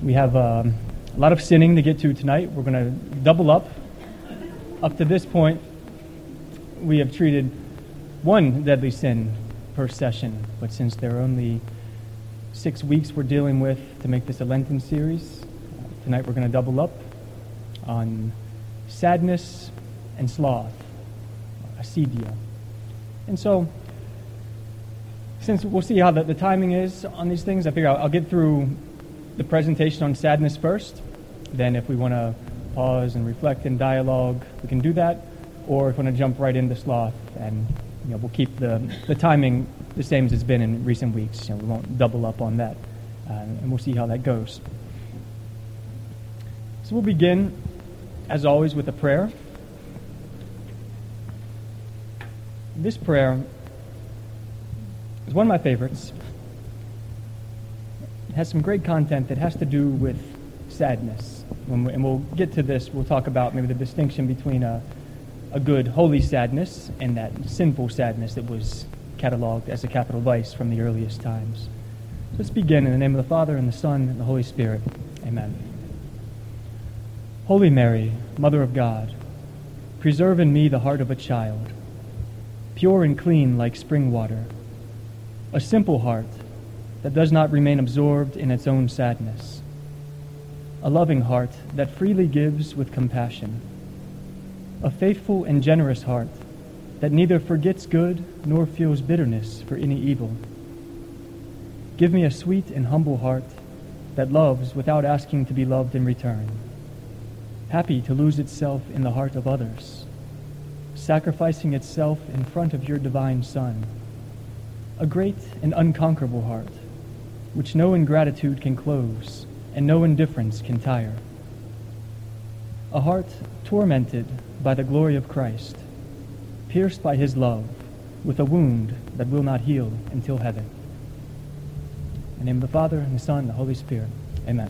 We have a lot of sinning to get to tonight. We're going to double up. Up to this point, we have treated one deadly sin per session, but since there are only 6 weeks we're dealing with to make this a Lenten series, tonight we're going to double up on sadness and sloth, acedia. And so, since we'll see how the timing is on these things, I figure I'll get through the presentation on sadness first. Then if we want to pause and reflect and dialogue, we can do that. Or if we want to jump right into sloth, and we'll keep the timing the same as it's been in recent weeks. We won't double up on that. And we'll see how that goes. So we'll begin, as always, with a prayer. This prayer is one of my favorites. It has some great content that has to do with sadness. And we'll get to this. We'll talk about maybe the distinction between a good, holy sadness and that sinful sadness that was cataloged as a capital vice from the earliest times. So let's begin in the name of the Father, and the Son, and the Holy Spirit. Amen. Holy Mary, Mother of God, preserve in me the heart of a child, pure and clean like spring water, a simple heart that does not remain absorbed in its own sadness, a loving heart that freely gives with compassion, a faithful and generous heart that neither forgets good nor feels bitterness for any evil. Give me a sweet and humble heart that loves without asking to be loved in return, happy to lose itself in the heart of others, sacrificing itself in front of your divine Son, a great and unconquerable heart, which no ingratitude can close and no indifference can tire, a heart tormented by the glory of Christ, pierced by his love, with a wound that will not heal until heaven. In the name of the Father, and the Son, and the Holy Spirit. Amen.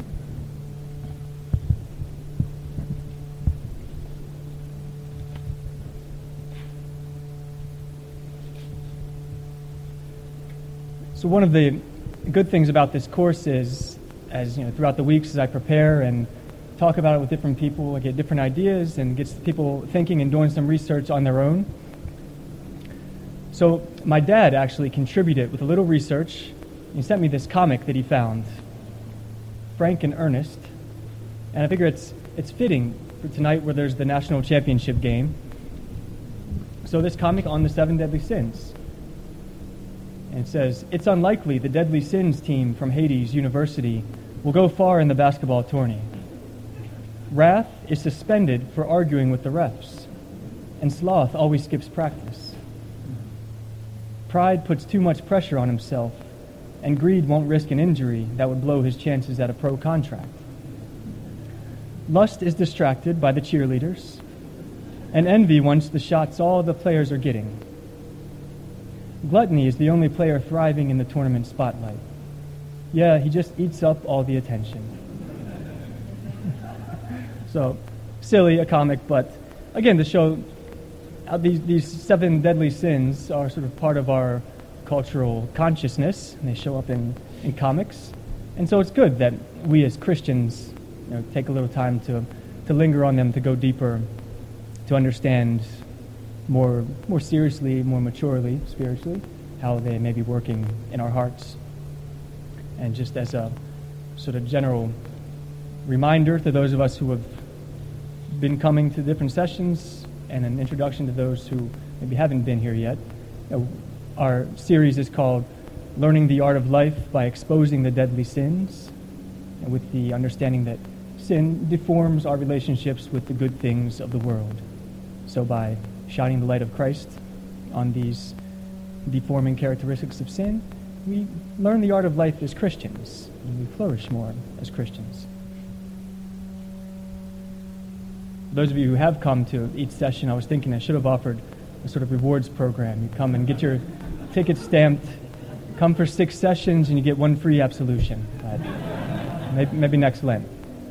So one of the good things about this course is, as throughout the weeks as I prepare and talk about it with different people, I get different ideas and gets people thinking and doing some research on their own. So my dad actually contributed with a little research. He sent me this comic that he found, Frank and Ernest, and I figure it's fitting for tonight where there's the national championship game. So this comic on the 7 deadly sins. And it says, it's unlikely the deadly sins team from Hades University will go far in the basketball tourney. Wrath is suspended for arguing with the refs, and sloth always skips practice. Pride puts too much pressure on himself, and greed won't risk an injury that would blow his chances at a pro contract. Lust is distracted by the cheerleaders, and envy wants the shots all the players are getting. Gluttony is the only player thriving in the tournament spotlight. Yeah, he just eats up all the attention. So, silly, a comic, but again, to show how these 7 deadly sins are sort of part of our cultural consciousness, and they show up in comics. And so it's good that we as Christians take a little time to linger on them, to go deeper, to understand more seriously, more maturely, spiritually, how they may be working in our hearts. And just as a sort of general reminder to those of us who have been coming to different sessions, and an introduction to those who maybe haven't been here yet, our series is called Learning the Art of Life by Exposing the Deadly Sins, and with the understanding that sin deforms our relationships with the good things of the world. So by shining the light of Christ on these deforming characteristics of sin, we learn the art of life as Christians, and we flourish more as Christians. Those of you who have come to each session, I was thinking I should have offered a sort of rewards program. You come and get your ticket stamped, come for 6 sessions, and you get 1 free absolution. Maybe next Lent.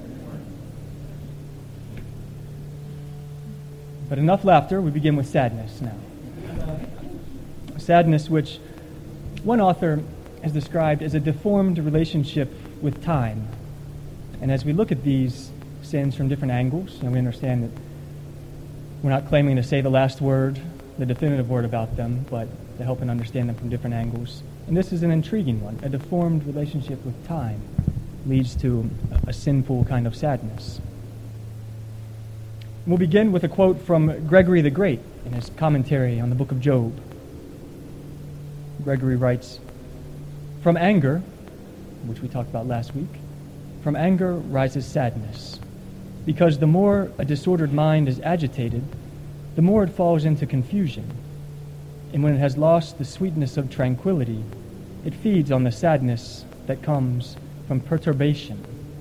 But enough laughter, we begin with sadness now. Sadness, which one author has described as a deformed relationship with time, And as we look at these sins from different angles, we understand that we're not claiming to say the last word, the definitive word about them, but to help and understand them from different angles. And this is an intriguing one. A deformed relationship with time leads to a sinful kind of sadness. We'll begin with a quote from Gregory the Great in his commentary on the book of Job. Gregory writes, "From anger," which we talked about last week, "from anger rises sadness, because the more a disordered mind is agitated, the more it falls into confusion. And when it has lost the sweetness of tranquility, it feeds on the sadness that comes from perturbation."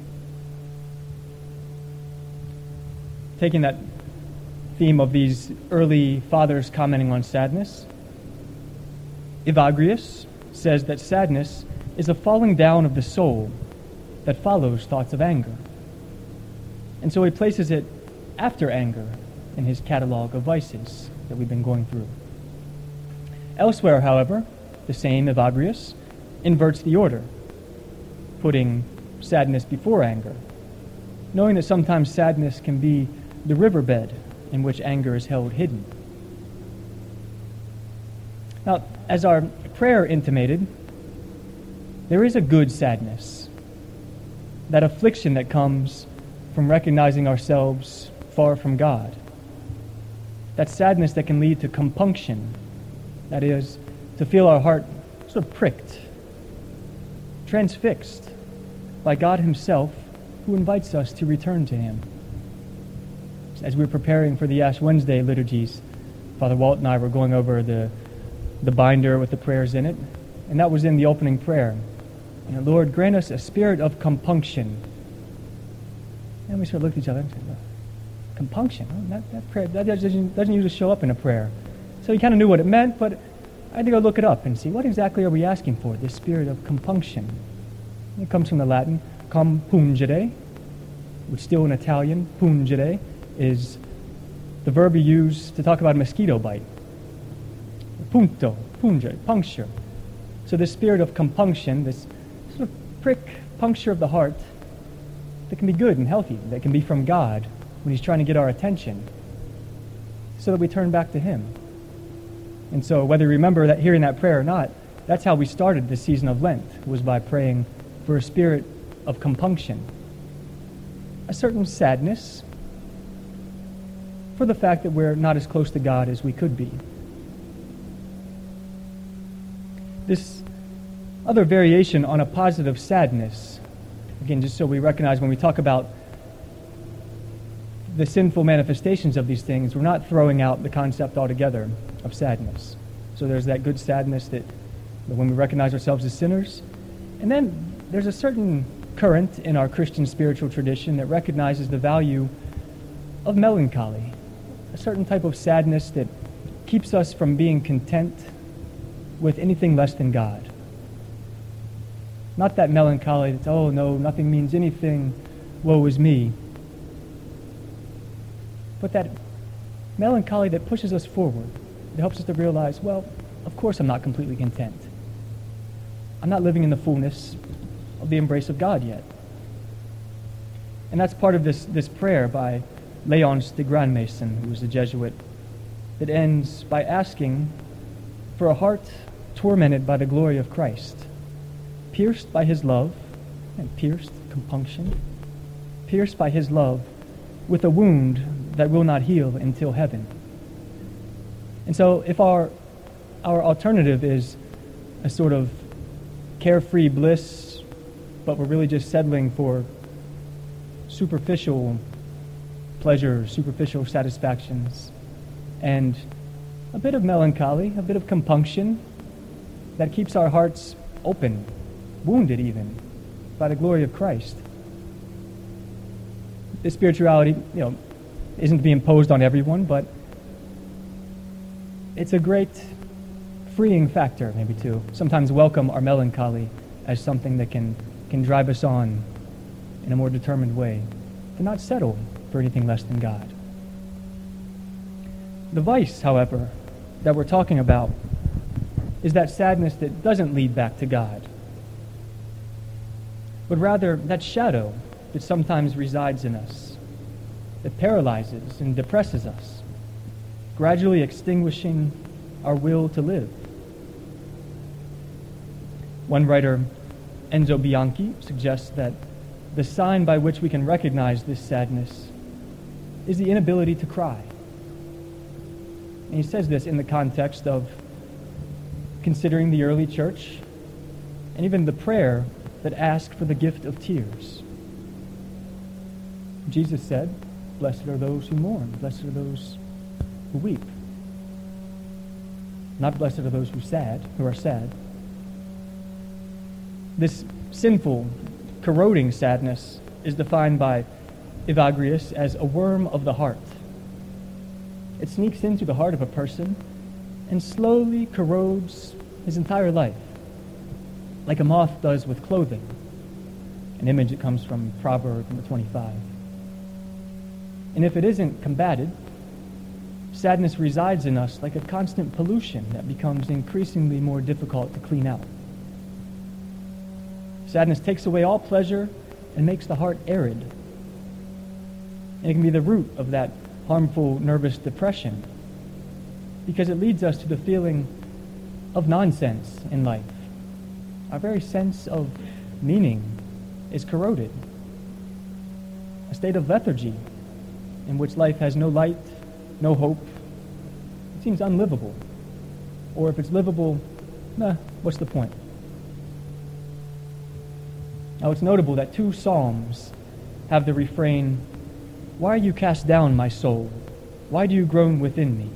Taking that theme of these early fathers commenting on sadness, Evagrius says that sadness is a falling down of the soul that follows thoughts of anger. And so he places it after anger in his catalog of vices that we've been going through. Elsewhere, however, the same Evagrius inverts the order, putting sadness before anger, knowing that sometimes sadness can be the riverbed in which anger is held hidden. Now, as our prayer intimated, there is a good sadness, that affliction that comes from recognizing ourselves far from God. That sadness that can lead to compunction, that is, to feel our heart sort of pricked, transfixed by God Himself, who invites us to return to Him. As we were preparing for the Ash Wednesday liturgies, Father Walt and I were going over the binder with the prayers in it, and that was in the opening prayer. Lord, grant us a spirit of compunction. And we sort of looked at each other and said, compunction? That prayer, that doesn't usually show up in a prayer. So you kind of knew what it meant, but I had to go look it up and see what exactly are we asking for, this spirit of compunction. It comes from the Latin compungere, which still in Italian, pungere, is the verb you use to talk about a mosquito bite. Punto, pungere, puncture. So this spirit of compunction, this sort of prick, puncture of the heart, that can be good and healthy, that can be from God when He's trying to get our attention, so that we turn back to Him. And so whether you remember that hearing that prayer or not, that's how we started this season of Lent, was by praying for a spirit of compunction, a certain sadness for the fact that we're not as close to God as we could be. This other variation on a positive sadness, again, just so we recognize when we talk about the sinful manifestations of these things, we're not throwing out the concept altogether of sadness. So there's that good sadness that when we recognize ourselves as sinners, and then there's a certain current in our Christian spiritual tradition that recognizes the value of melancholy, a certain type of sadness that keeps us from being content with anything less than God. Not that melancholy that's, oh no, nothing means anything, woe is me. But that melancholy that pushes us forward, that helps us to realize, well, of course I'm not completely content. I'm not living in the fullness of the embrace of God yet. And that's part of this prayer by Léonce de Grandmaison, who was a Jesuit, that ends by asking for a heart tormented by the glory of Christ, pierced by His love, and pierced, compunction, pierced by His love with a wound that will not heal until heaven. And so if our alternative is a sort of carefree bliss, but we're really just settling for superficial pleasures, superficial satisfactions, and a bit of melancholy, a bit of compunction that keeps our hearts open, wounded even, by the glory of Christ. This spirituality, isn't to be imposed on everyone, but it's a great freeing factor, maybe, to sometimes welcome our melancholy as something that can drive us on in a more determined way, to not settle for anything less than God. The vice, however, that we're talking about is that sadness that doesn't lead back to God, but rather that shadow that sometimes resides in us, that paralyzes and depresses us, gradually extinguishing our will to live. One writer, Enzo Bianchi, suggests that the sign by which we can recognize this sadness is the inability to cry. And he says this in the context of considering the early church and even the prayer that asked for the gift of tears. Jesus said, "Blessed are those who mourn, blessed are those who weep." Not blessed are those who are sad. This sinful, corroding sadness is defined by Evagrius as a worm of the heart. It sneaks into the heart of a person and slowly corrodes his entire life, like a moth does with clothing, an image that comes from Proverbs 25. And if it isn't combated, sadness resides in us like a constant pollution that becomes increasingly more difficult to clean out. Sadness takes away all pleasure and makes the heart arid. And it can be the root of that harmful nervous depression because it leads us to the feeling of nonsense in life. Our very sense of meaning is corroded. A state of lethargy in which life has no light, no hope. It seems unlivable. Or if it's livable, what's the point? Now it's notable that 2 psalms have the refrain, "Why are you cast down, my soul? Why do you groan within me?"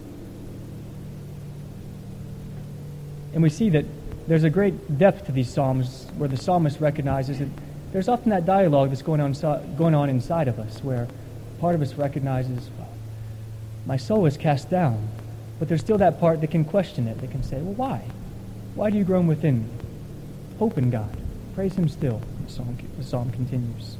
And we see that there's a great depth to these psalms where the psalmist recognizes that there's often that dialogue that's going on inside of us where part of us recognizes, well, my soul is cast down, but there's still that part that can question it, that can say, well, why? Why do you groan within me? Hope in God. Praise him still, the psalm continues.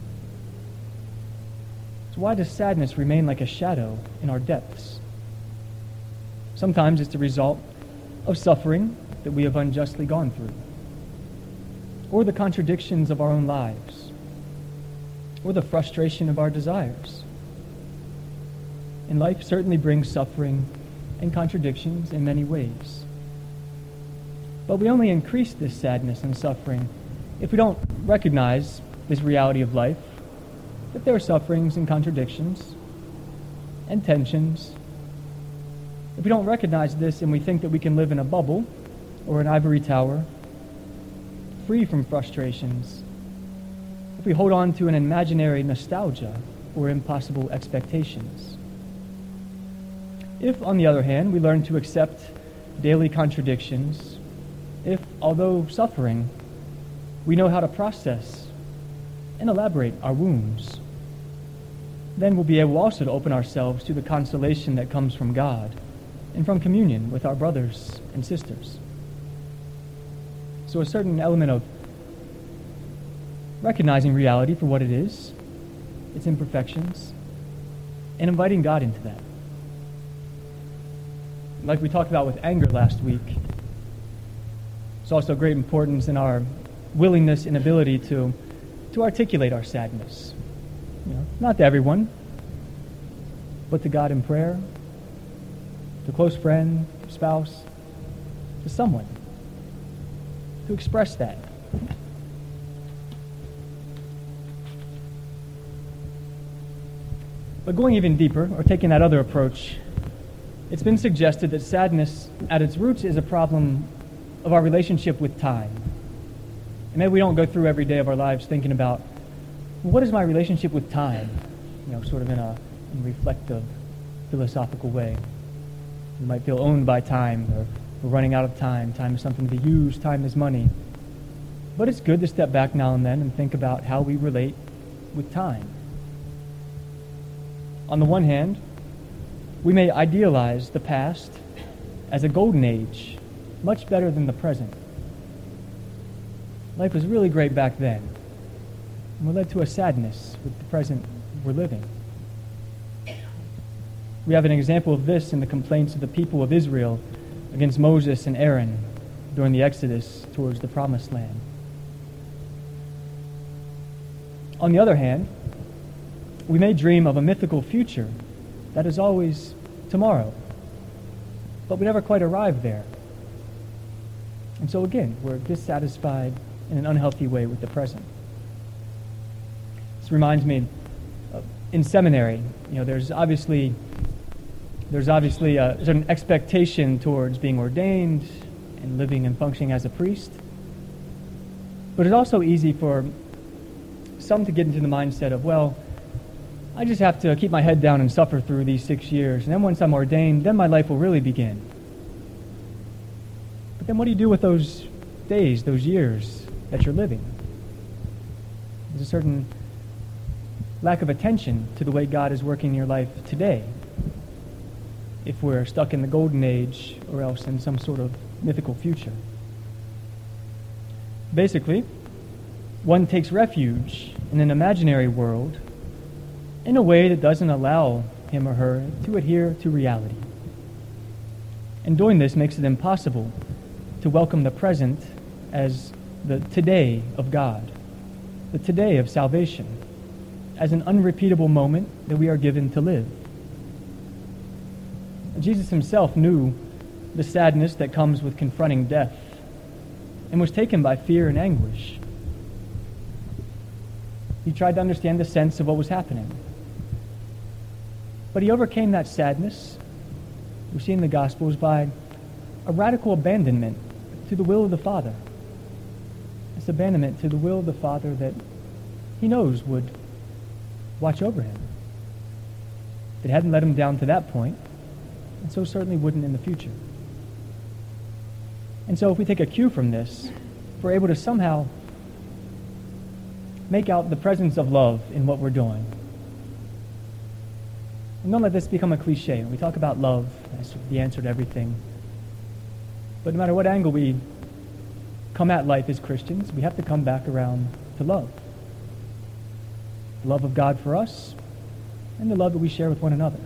So why does sadness remain like a shadow in our depths? Sometimes it's the result of suffering that we have unjustly gone through, or the contradictions of our own lives, or the frustration of our desires. And life certainly brings suffering and contradictions in many ways. But we only increase this sadness and suffering if we don't recognize this reality of life, that there are sufferings and contradictions and tensions. If we don't recognize this and we think that we can live in a bubble or an ivory tower, free from frustrations, if we hold on to an imaginary nostalgia or impossible expectations. If, on the other hand, we learn to accept daily contradictions, if, although suffering, we know how to process and elaborate our wounds, then we'll be able also to open ourselves to the consolation that comes from God and from communion with our brothers and sisters. So a certain element of recognizing reality for what it is, its imperfections, and inviting God into that. Like we talked about with anger last week, it's also great importance in our willingness and ability to articulate our sadness. Not to everyone, but to God in prayer, to a close friend, spouse, to someone, to express that. But going even deeper, or taking that other approach, it's been suggested that sadness at its roots is a problem of our relationship with time. And maybe we don't go through every day of our lives thinking about, well, what is my relationship with time? Sort of in a reflective, philosophical way. We might feel owned by time, or we're running out of time. Time is something to be used. Time is money. But it's good to step back now and then and think about how we relate with time. On the one hand, we may idealize the past as a golden age, much better than the present. Life was really great back then, and we're led to a sadness with the present we're living. We have an example of this in the complaints of the people of Israel against Moses and Aaron during the Exodus towards the Promised Land. On the other hand, we may dream of a mythical future that is always tomorrow, but we never quite arrive there. And so again, we're dissatisfied in an unhealthy way with the present. This reminds me, in seminary, there's obviously a certain expectation towards being ordained and living and functioning as a priest. But it's also easy for some to get into the mindset of, well, I just have to keep my head down and suffer through these 6 years, and then once I'm ordained, then my life will really begin. But then what do you do with those days, those years that you're living? There's a certain lack of attention to the way God is working in your life today, if we're stuck in the golden age or else in some sort of mythical future. Basically, one takes refuge in an imaginary world in a way that doesn't allow him or her to adhere to reality. And doing this makes it impossible to welcome the present as the today of God, the today of salvation, as an unrepeatable moment that we are given to live. Jesus himself knew the sadness that comes with confronting death and was taken by fear and anguish. He tried to understand the sense of what was happening. But he overcame that sadness, we see in the Gospels, by a radical abandonment to the will of the Father. This abandonment to the will of the Father that he knows would watch over him. It hadn't let him down to that point, and so certainly wouldn't in the future. And so if we take a cue from this, we're able to somehow make out the presence of love in what we're doing. And don't let this become a cliche. When we talk about love as the answer to everything, but no matter what angle we come at life as Christians, we have to come back around to love. The love of God for us, and the love that we share with one another.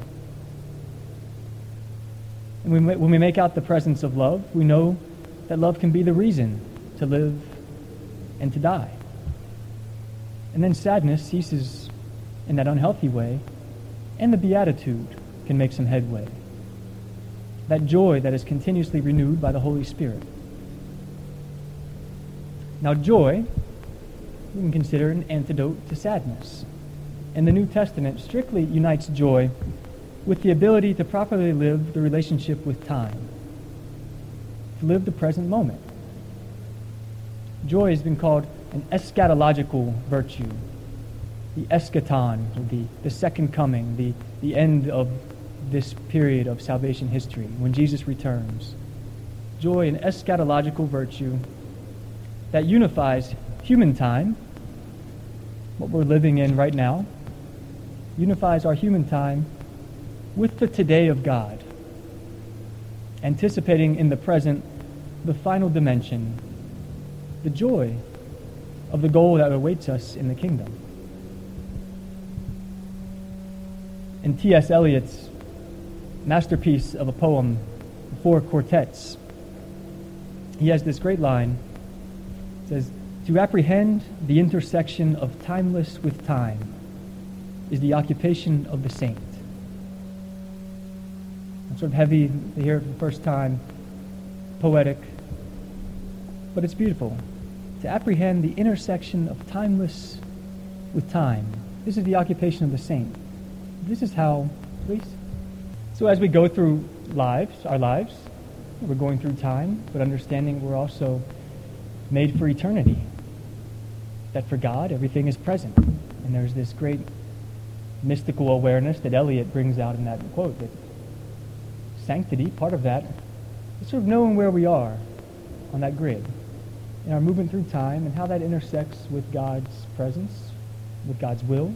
And when we make out the presence of love, we know that love can be the reason to live and to die. And then sadness ceases in that unhealthy way, and the beatitude can make some headway. That joy that is continuously renewed by the Holy Spirit. Now joy, we can consider an antidote to sadness. And the New Testament strictly unites joy with the ability to properly live the relationship with time, to live the present moment. Joy has been called an eschatological virtue, the eschaton, the second coming, the end of this period of salvation history, when Jesus returns. Joy, an eschatological virtue that unifies human time, what we're living in right now, unifies our human time with the today of God, anticipating in the present the final dimension, the joy of the goal that awaits us in the kingdom. In T.S. Eliot's masterpiece of a poem, Four Quartets, he has this great line. It says, "To apprehend the intersection of timeless with time is the occupation of the saint." It's sort of heavy to hear it for the first time, poetic, but it's beautiful. To apprehend the intersection of timeless with time. This is the occupation of the saint. This is how, please. So as we go through our lives, we're going through time, but understanding we're also made for eternity. That for God, everything is present. And there's this great mystical awareness that Eliot brings out in that quote, that sanctity, part of that, is sort of knowing where we are on that grid, in our movement through time, and how that intersects with God's presence, with God's will.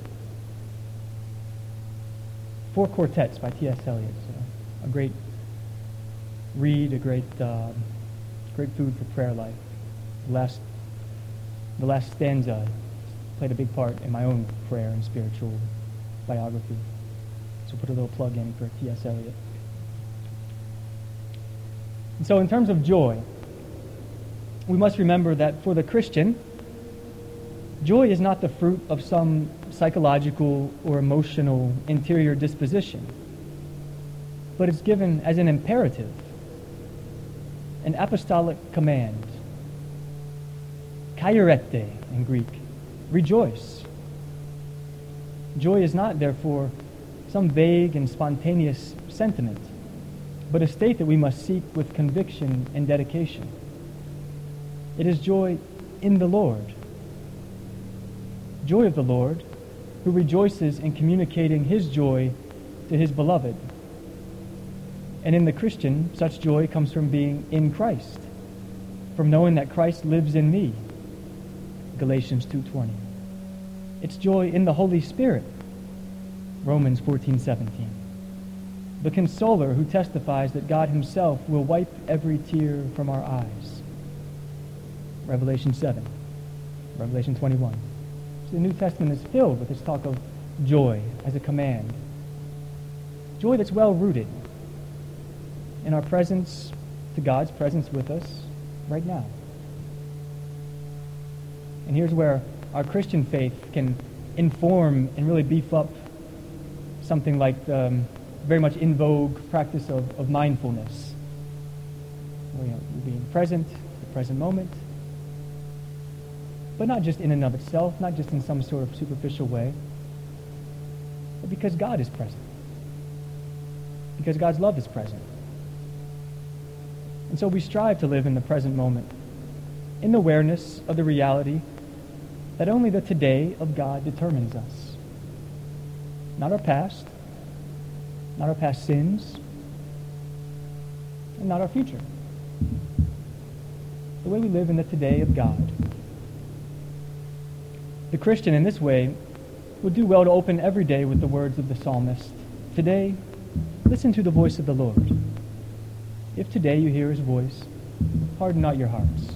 Four Quartets by T.S. Eliot. So a great read, a great food for prayer life. The last stanza played a big part in my own prayer and spiritual biography. So put a little plug in for T.S. Eliot. And so in terms of joy, we must remember that for the Christian, Joy is not the fruit of some psychological or emotional interior disposition, but it's given as an imperative, an apostolic command. Kairete in Greek, rejoice. Joy is not, therefore, some vague and spontaneous sentiment, but a state that we must seek with conviction and dedication. It is joy in the Lord. Joy of the Lord, who rejoices in communicating his joy to his beloved. And in the Christian, such joy comes from being in Christ, from knowing that Christ lives in me. Galatians 2:20. It's joy in the Holy Spirit. Romans 14:17. The consoler who testifies that God himself will wipe every tear from our eyes. Revelation 7. Revelation 21. So the New Testament is filled with this talk of joy as a command. Joy that's well rooted in our presence to God's presence with us right now. And here's where our Christian faith can inform and really beef up something like the very much in vogue practice of mindfulness. Being present, the present moment, but not just in and of itself, not just in some sort of superficial way, but because God is present, because God's love is present. And so we strive to live in the present moment, in the awareness of the reality that only the today of God determines us. Not our past sins, and not our future. The way we live in the today of God. The Christian in this way would do well to open every day with the words of the psalmist. Today, listen to the voice of the Lord. If today you hear his voice, harden not your hearts.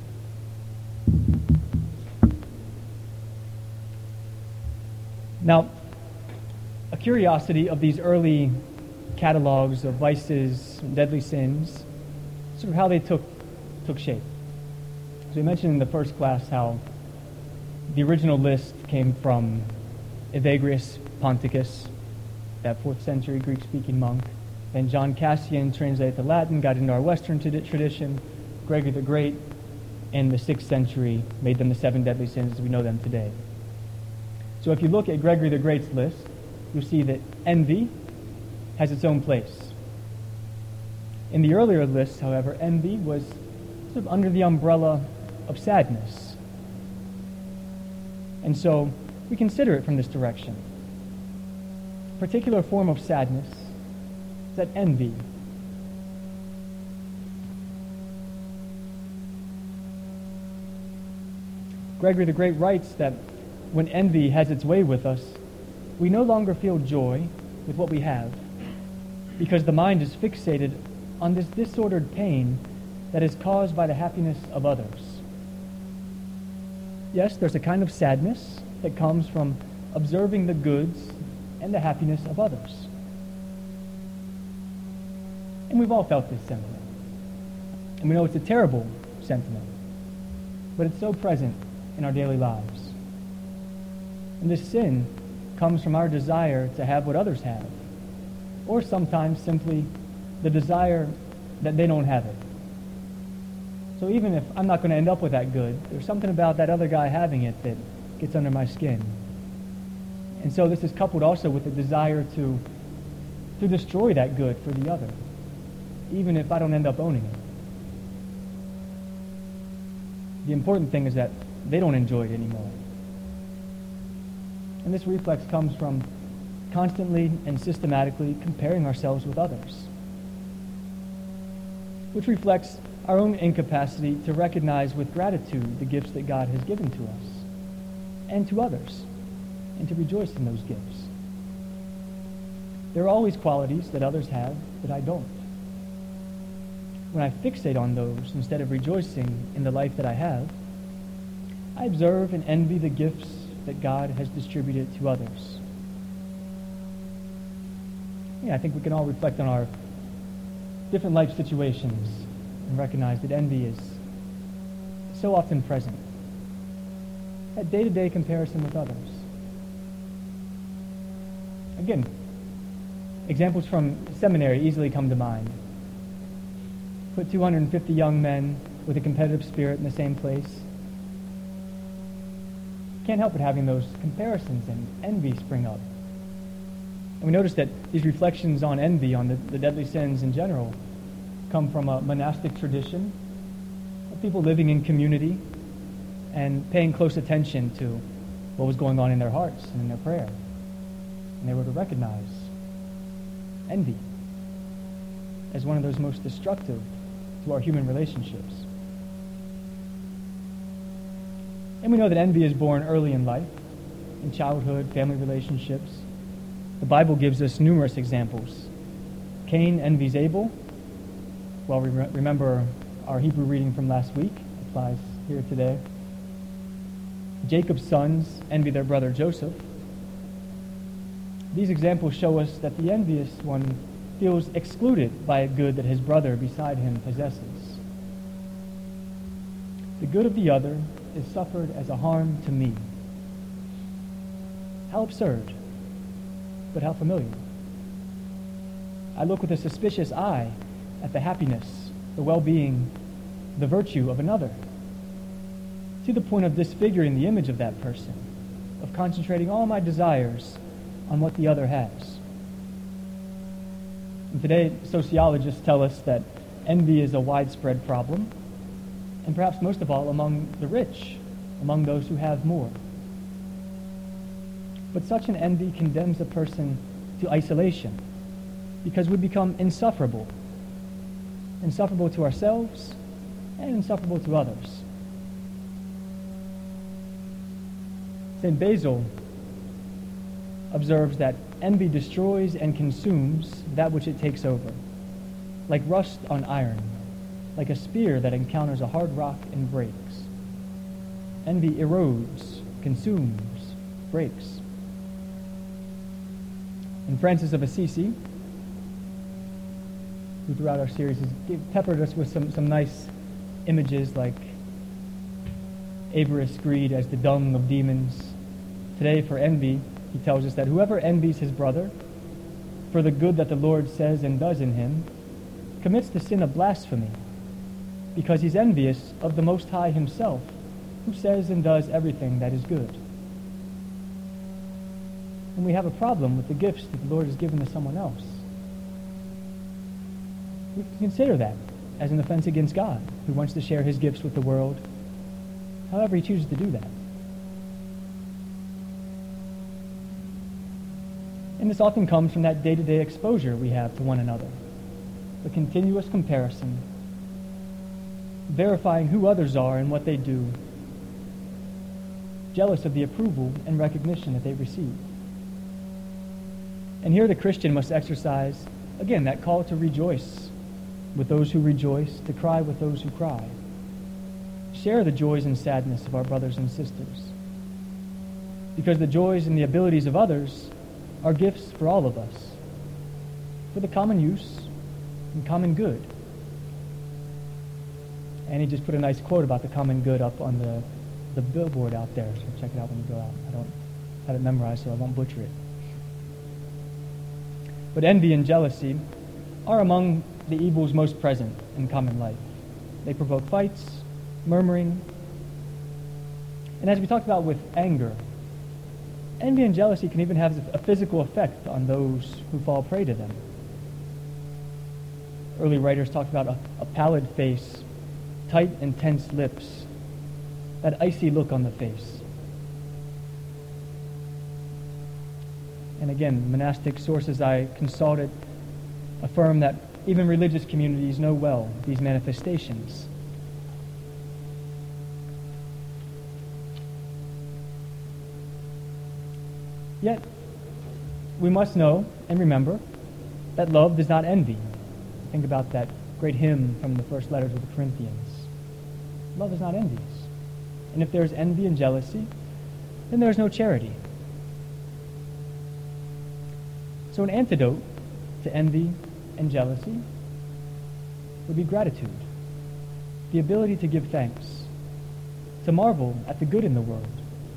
Now, a curiosity of these early catalogs of vices and deadly sins, sort of how they took shape. So we mentioned in the first class how the original list came from Evagrius Ponticus, that 4th century Greek-speaking monk. Then John Cassian translated to Latin, got into our Western tradition. Gregory the Great in the 6th century made them the 7 deadly sins as we know them today. So if you look at Gregory the Great's list, you'll see that envy has its own place. In the earlier lists, however, envy was sort of under the umbrella of sadness. And so we consider it from this direction. A particular form of sadness is that envy. Gregory the Great writes that when envy has its way with us, we no longer feel joy with what we have, because the mind is fixated on this disordered pain that is caused by the happiness of others. Yes, there's a kind of sadness that comes from observing the goods and the happiness of others. And we've all felt this sentiment. And we know it's a terrible sentiment, but it's so present in our daily lives. And this sin comes from our desire to have what others have, or sometimes simply the desire that they don't have it. So even if I'm not going to end up with that good, there's something about that other guy having it that gets under my skin. And so this is coupled also with the desire to destroy that good for the other, even if I don't end up owning it. The important thing is that they don't enjoy it anymore. And this reflex comes from constantly and systematically comparing ourselves with others, which reflects our own incapacity to recognize with gratitude the gifts that God has given to us and to others, and to rejoice in those gifts. There are always qualities that others have that I don't. When I fixate on those instead of rejoicing in the life that I have, I observe and envy the gifts that God has distributed to others. I think we can all reflect on our different life situations and recognize that envy is so often present. that day-to-day comparison with others. Again, examples from seminary easily come to mind. Put 250 young men with a competitive spirit in the same place. Can't help but having those comparisons and envy spring up. And we notice that these reflections on envy, on the deadly sins in general, come from a monastic tradition of people living in community and paying close attention to what was going on in their hearts and in their prayer. And they were to recognize envy as one of those most destructive to our human relationships. And we know that envy is born early in life, in childhood, family relationships. The Bible gives us numerous examples. Cain envies Abel. Well, remember our Hebrew reading from last week applies here today. Jacob's sons envy their brother Joseph. These examples show us that the envious one feels excluded by a good that his brother beside him possesses. The good of the other is suffered as a harm to me. How absurd, but how familiar. I look with a suspicious eye at the happiness, the well-being, the virtue of another, to the point of disfiguring the image of that person, of concentrating all my desires on what the other has. And today, sociologists tell us that envy is a widespread problem, and perhaps most of all among the rich, among those who have more. But such an envy condemns a person to isolation, because we become insufferable to ourselves and insufferable to others. St. Basil observes that envy destroys and consumes that which it takes over, like rust on iron, like a spear that encounters a hard rock and breaks. Envy erodes, consumes, breaks. And Francis of Assisi, who throughout our series has peppered us with some nice images like avarice, greed as the dung of demons. Today, for envy, he tells us that whoever envies his brother for the good that the Lord says and does in him commits the sin of blasphemy, because he's envious of the Most High himself, who says and does everything that is good. And we have a problem with the gifts that the Lord has given to someone else. We can consider that as an offense against God, who wants to share his gifts with the world, however he chooses to do that. And this often comes from that day-to-day exposure we have to one another, the continuous comparison, verifying who others are and what they do, jealous of the approval and recognition that they receive. And here the Christian must exercise, again, that call to rejoice with those who rejoice, to cry with those who cry. Share the joys and sadness of our brothers and sisters, because the joys and the abilities of others are gifts for all of us, for the common use and common good. And he just put a nice quote about the common good up on the billboard out there, so check it out when you go out. I don't have it memorized, so I won't butcher it. But envy and jealousy are among the evils most present in common life. They provoke fights, murmuring, and as we talked about with anger, envy and jealousy can even have a physical effect on those who fall prey to them. Early writers talked about a pallid face, tight and tense lips, that icy look on the face. And again, monastic sources I consulted affirm that even religious communities know well these manifestations. Yet, we must know and remember that love does not envy. Think about that great hymn from the first letter to the Corinthians. Love is not envious. And if there's envy and jealousy, then there's no charity. So an antidote to envy and jealousy would be gratitude, the ability to give thanks, to marvel at the good in the world,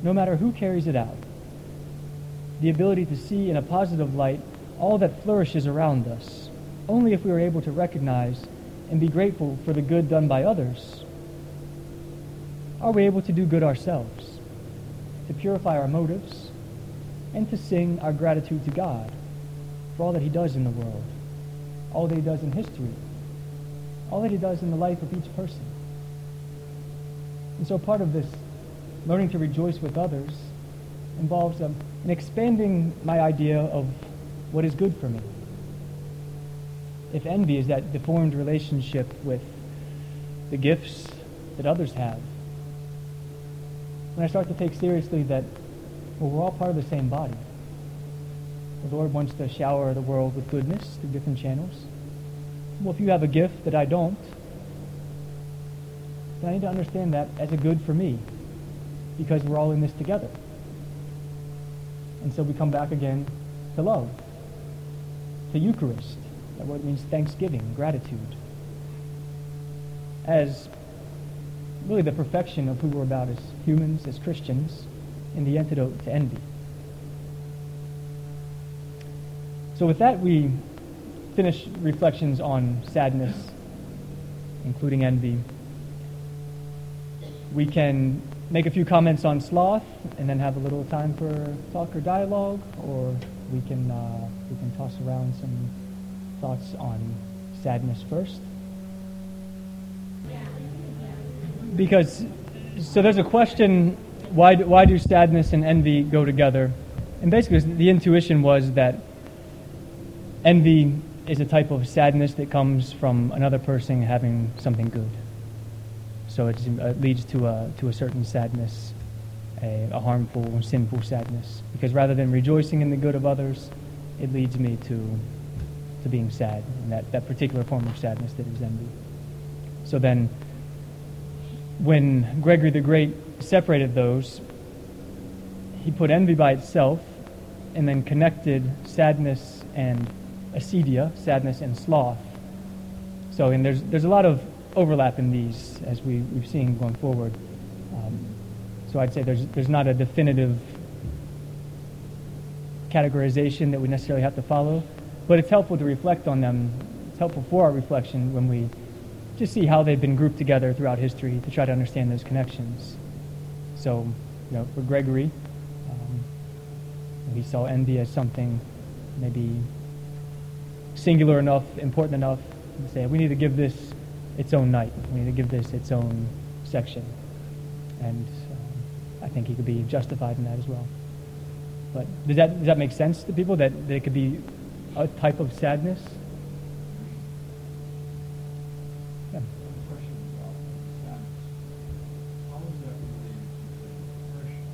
no matter who carries it out. The ability to see in a positive light all that flourishes around us, only if we are able to recognize and be grateful for the good done by others. Are we able to do good ourselves, to purify our motives, and to sing our gratitude to God for all that he does in the world, all that he does in history, all that he does in the life of each person? And so part of this learning to rejoice with others involves an expanding my idea of what is good for me. If envy is that deformed relationship with the gifts that others have, when I start to take seriously that, well, we're all part of the same body. The Lord wants to shower the world with goodness through different channels. Well, if you have a gift that I don't, then I need to understand that as a good for me, because we're all in this together. And so we come back again to love, to Eucharist, that word means thanksgiving, gratitude, as really the perfection of who we're about as humans, as Christians, and the antidote to envy. So with that, we finish reflections on sadness, including envy. We can make a few comments on sloth and then have a little time for talk or dialogue, or we can toss around some thoughts on sadness first. Because, so there's a question, why do sadness and envy go together? And basically the intuition was that envy is a type of sadness that comes from another person having something good. So it leads to a certain sadness, a harmful, sinful sadness. Because rather than rejoicing in the good of others, it leads me to being sad, and that particular form of sadness that is envy. So then, when Gregory the Great separated those, he put envy by itself, and then connected sadness and acedia, sadness and sloth. So, and there's a lot of overlap in these, as we've seen going forward. So I'd say there's not a definitive categorization that we necessarily have to follow, but it's helpful to reflect on them. It's helpful for our reflection when we just see how they've been grouped together throughout history to try to understand those connections. So, for Gregory, he saw envy as something maybe singular enough, important enough to say, we need to give this its own night. We need to give this its own section. And I think he could be justified in that as well. But does that make sense to people, that it could be a type of sadness? Yeah. Question about sadness. How is that related to depression?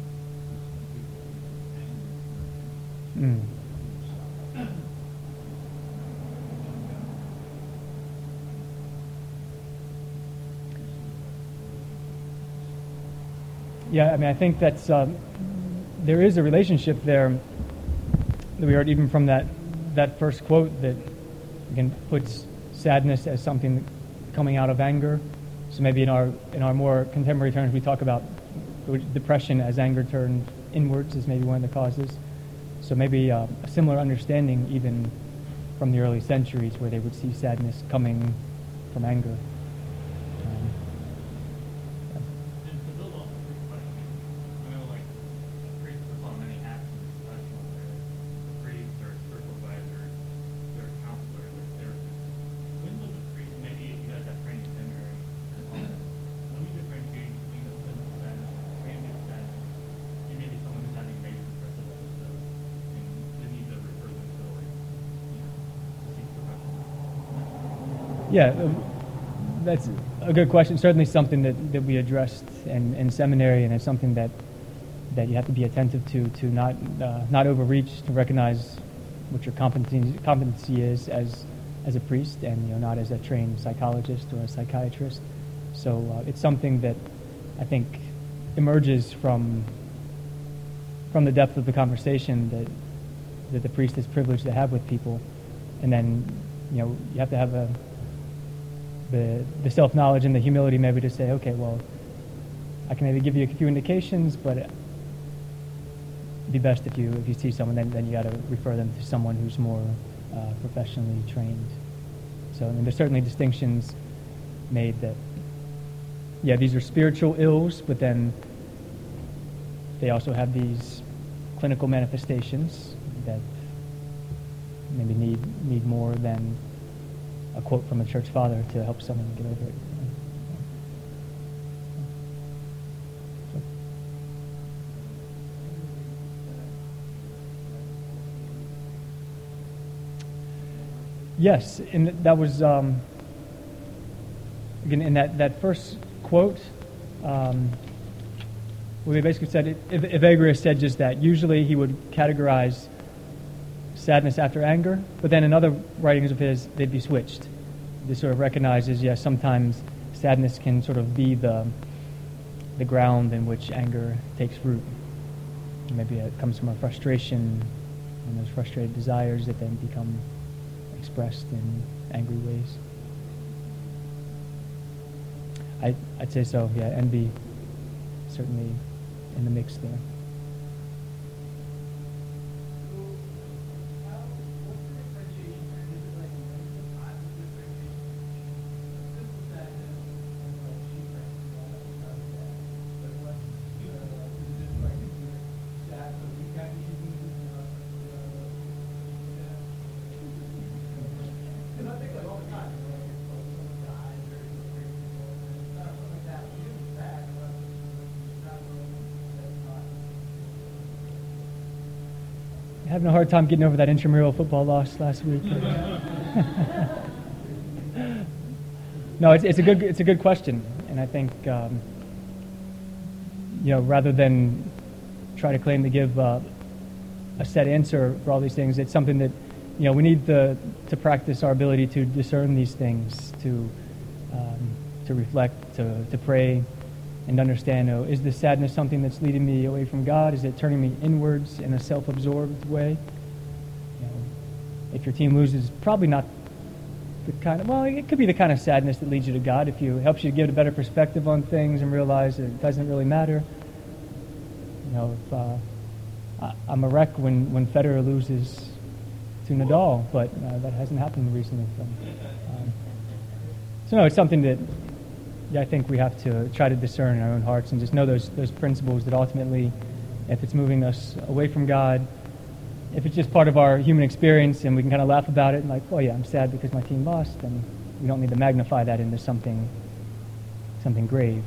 People angry. Yeah, I think that's there is a relationship there that we heard even from that first quote, that again puts sadness as something coming out of anger. So maybe in our more contemporary terms, we talk about depression as anger turned inwards as maybe one of the causes. So maybe a similar understanding even from the early centuries, where they would see sadness coming from anger. Yeah, that's a good question. Certainly something that we addressed in seminary, and it's something that you have to be attentive to not overreach, to recognize what your competency is as a priest, and not as a trained psychologist or a psychiatrist. So it's something that I think emerges from the depth of the conversation that the priest is privileged to have with people, and then you have to have the self-knowledge and the humility maybe to say, okay, well, I can maybe give you a few indications, but be best if you see someone, then you got to refer them to someone who's more professionally trained. So I mean, there's certainly distinctions made that, yeah, these are spiritual ills, but then they also have these clinical manifestations that maybe need more than a quote from a church father to help someone get over it. Yes, and that was, again, in that first quote, well, they basically said, Evagrius said just that. Usually he would categorize sadness after anger, but then in other writings of his, they'd be switched. This sort of recognizes, yes, sometimes sadness can sort of be the ground in which anger takes root. Maybe it comes from a frustration, and those frustrated desires that then become expressed in angry ways. I'd say so, yeah, envy certainly in the mix there. Having a hard time getting over that intramural football loss last week. No, it's a good question, and I think rather than try to claim to give a set answer for all these things, it's something that we need to practice our ability to discern these things, to reflect, to pray, and understand, is this sadness something that's leading me away from God? Is it turning me inwards in a self-absorbed way? If your team loses, probably not the kind of, well, it could be the kind of sadness that leads you to God if it helps you to get a better perspective on things and realize that it doesn't really matter. I'm a wreck when Federer loses to Nadal, but that hasn't happened recently. So no, it's something that I think we have to try to discern in our own hearts and just know those principles that ultimately, if it's moving us away from God, if it's just part of our human experience and we can kind of laugh about it and like, oh yeah, I'm sad because my team lost, then we don't need to magnify that into something grave.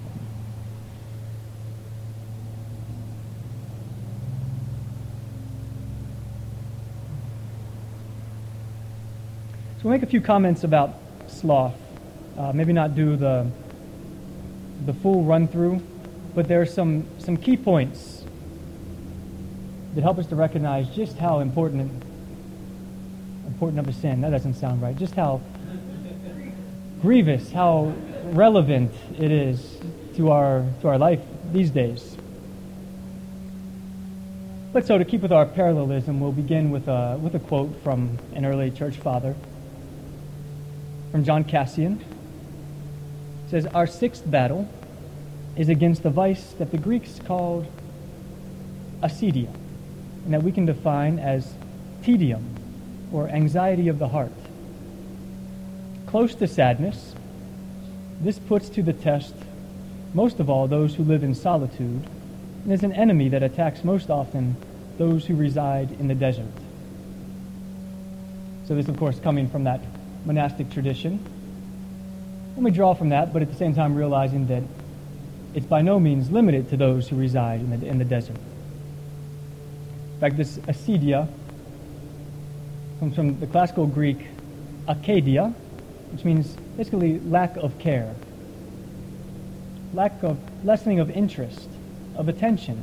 So we'll make a few comments about sloth. Maybe not do the full run-through, but there are some key points that help us to recognize just how important of a sin. That doesn't sound right. Just how grievous, how relevant it is to our life these days. But so to keep with our parallelism, we'll begin with a quote from an early church father, from John Cassian. It says, "Our sixth battle is against the vice that the Greeks called acedia, and that we can define as tedium, or anxiety of the heart. Close to sadness, this puts to the test most of all those who live in solitude, and is an enemy that attacks most often those who reside in the desert." So this, of course, coming from that monastic tradition. And we draw from that, but at the same time realizing that it's by no means limited to those who reside in the desert. In fact, this acedia comes from the classical Greek akadia, which means basically lack of care, lessening of interest, of attention.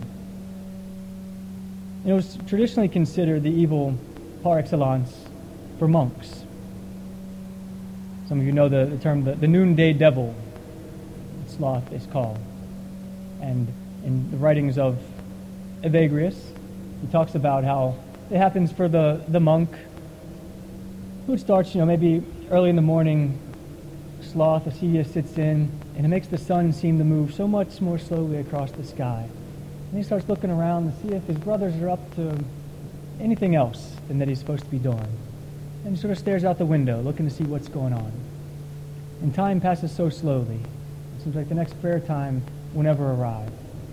It was traditionally considered the evil par excellence for monks. Some of you know the term, the noonday devil, sloth is called. And in the writings of Evagrius, he talks about how it happens for the monk who starts, maybe early in the morning, sloth, acedia sits in, and it makes the sun seem to move so much more slowly across the sky. And he starts looking around to see if his brothers are up to anything else than that he's supposed to be doing. And he sort of stares out the window, looking to see what's going on. And time passes so slowly. It seems like the next prayer time will never arrive.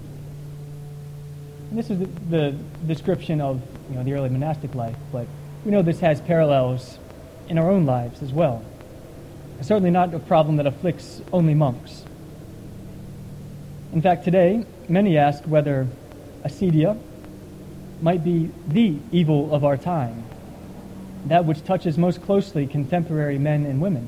And this is the description of the early monastic life, but we know this has parallels in our own lives as well. It's certainly not a problem that afflicts only monks. In fact, today, many ask whether acedia might be the evil of our time, that which touches most closely contemporary men and women.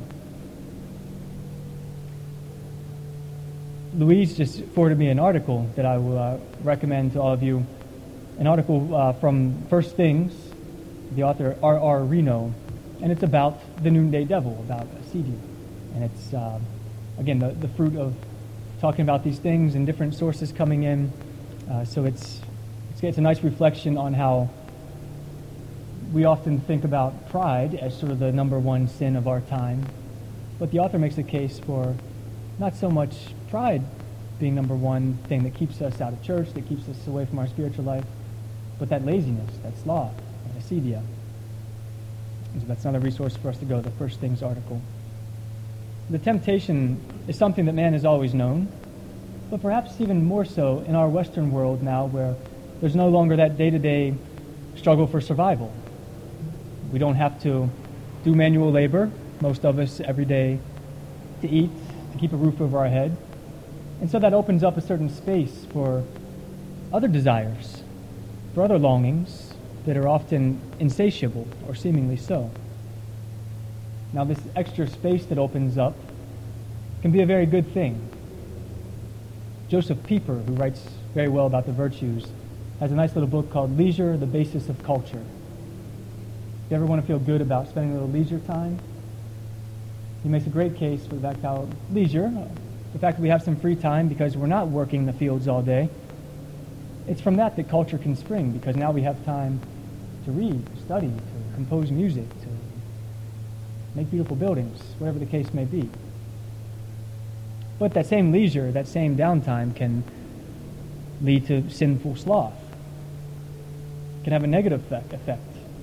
Louise just forwarded me an article that I will recommend to all of you, an article from First Things, the author R.R. Reno, and it's about the noonday devil, about acedia. And it's, again, the fruit of talking about these things and different sources coming in. So it's a nice reflection on how we often think about pride as sort of the number one sin of our time. But the author makes a case for not so much pride being number one thing that keeps us out of church, that keeps us away from our spiritual life, but that laziness, that sloth, that acedia. So that's another resource for us to go, the First Things article. The temptation is something that man has always known, but perhaps even more so in our Western world now, where there's no longer that day-to-day struggle for survival. We don't have to do manual labor, most of us, every day, to eat, to keep a roof over our head. And so that opens up a certain space for other desires, for other longings that are often insatiable, or seemingly so. Now, this extra space that opens up can be a very good thing. Joseph Pieper, who writes very well about the virtues, has a nice little book called Leisure, the Basis of Culture. If you ever want to feel good about spending a little leisure time, he makes a great case for the fact how leisure, the fact that we have some free time because we're not working the fields all day, it's from that culture can spring, because now we have time to read, to study, to compose music, to make beautiful buildings, whatever the case may be. But that same leisure, that same downtime can lead to sinful sloth, can have a negative effect.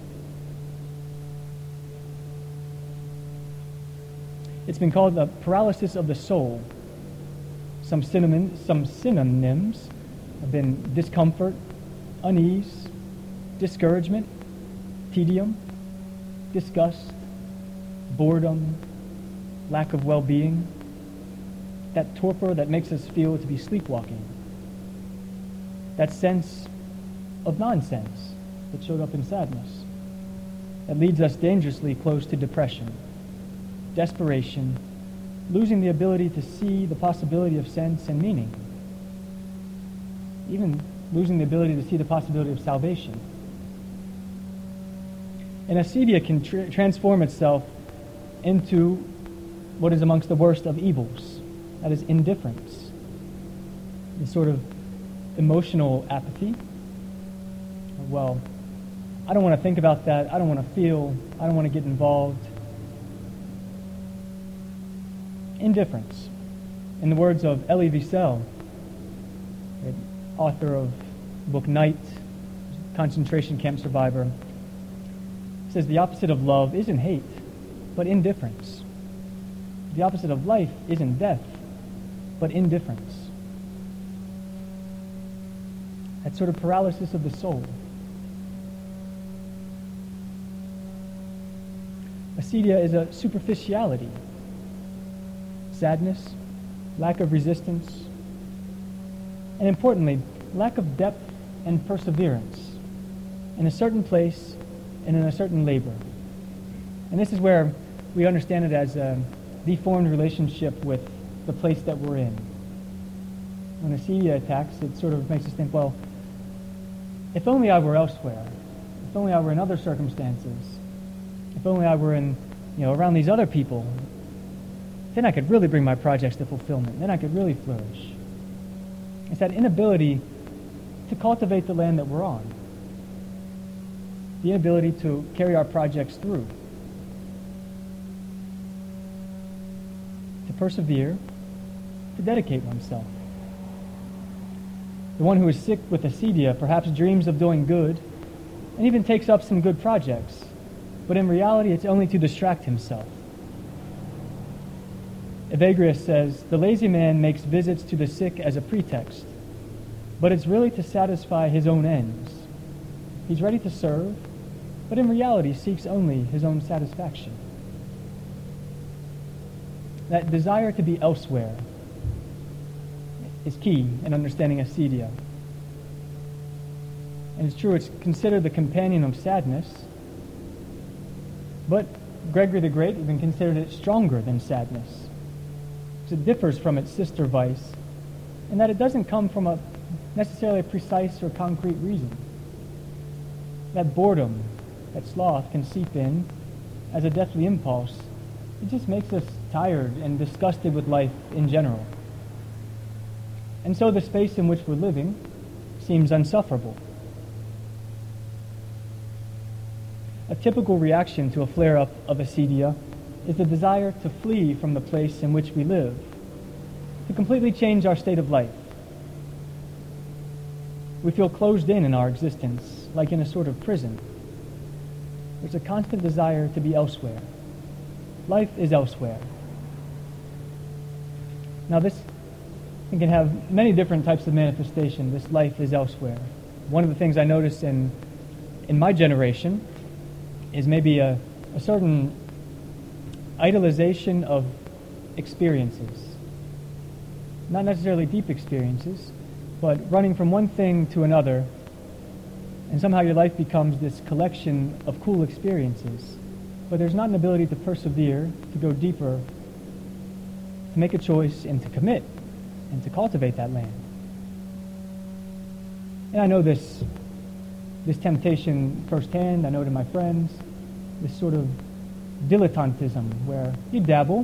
It's been called the paralysis of the soul. Some synonyms have been discomfort, unease, discouragement, tedium, disgust, boredom, lack of well-being, that torpor that makes us feel to be sleepwalking, that sense of nonsense that showed up in sadness, that leads us dangerously close to depression, desperation, losing the ability to see the possibility of sense and meaning, even losing the ability to see the possibility of salvation. And acedia can transform itself into what is amongst the worst of evils, that is indifference, this sort of emotional apathy. Well, I don't want to think about that, I don't want to feel, I don't want to get involved. Indifference. In the words of Elie Wiesel, the author of the book Night, concentration camp survivor, says the opposite of love isn't hate, but indifference. The opposite of life isn't death, but indifference. That sort of paralysis of the soul. Acedia is a superficiality, sadness, lack of resistance, and importantly, lack of depth and perseverance in a certain place and in a certain labor. And this is where we understand it as a deformed relationship with the place that we're in. When acedia attacks, it sort of makes us think, well, if only I were elsewhere, if only I were in other circumstances, if only I were in, around these other people, then I could really bring my projects to fulfillment. Then I could really flourish. It's that inability to cultivate the land that we're on. The inability to carry our projects through. To persevere, to dedicate oneself. The one who is sick with acedia perhaps dreams of doing good and even takes up some good projects, but in reality it's only to distract himself. Evagrius says, the lazy man makes visits to the sick as a pretext, but it's really to satisfy his own ends. He's ready to serve, but in reality seeks only his own satisfaction. That desire to be elsewhere is key in understanding acedia. And it's true, it's considered the companion of sadness, but Gregory the Great even considered it stronger than sadness. It differs from its sister vice in that it doesn't come from a necessarily a precise or concrete reason. That boredom, that sloth can seep in as a deathly impulse. It just makes us tired and disgusted with life in general. And so the space in which we're living seems unsufferable. A typical reaction to a flare-up of acedia is the desire to flee from the place in which we live, to completely change our state of life. We feel closed in our existence, like in a sort of prison. There's a constant desire to be elsewhere. Life is elsewhere. Now this can have many different types of manifestation. This life is elsewhere. One of the things I notice in my generation is maybe a certain idolization of experiences. Not necessarily deep experiences, but running from one thing to another, and somehow your life becomes this collection of cool experiences. But there's not an ability to persevere, to go deeper, to make a choice, and to commit, and to cultivate that land. And I know this temptation firsthand. I know it in my friends, this sort of dilettantism where you dabble,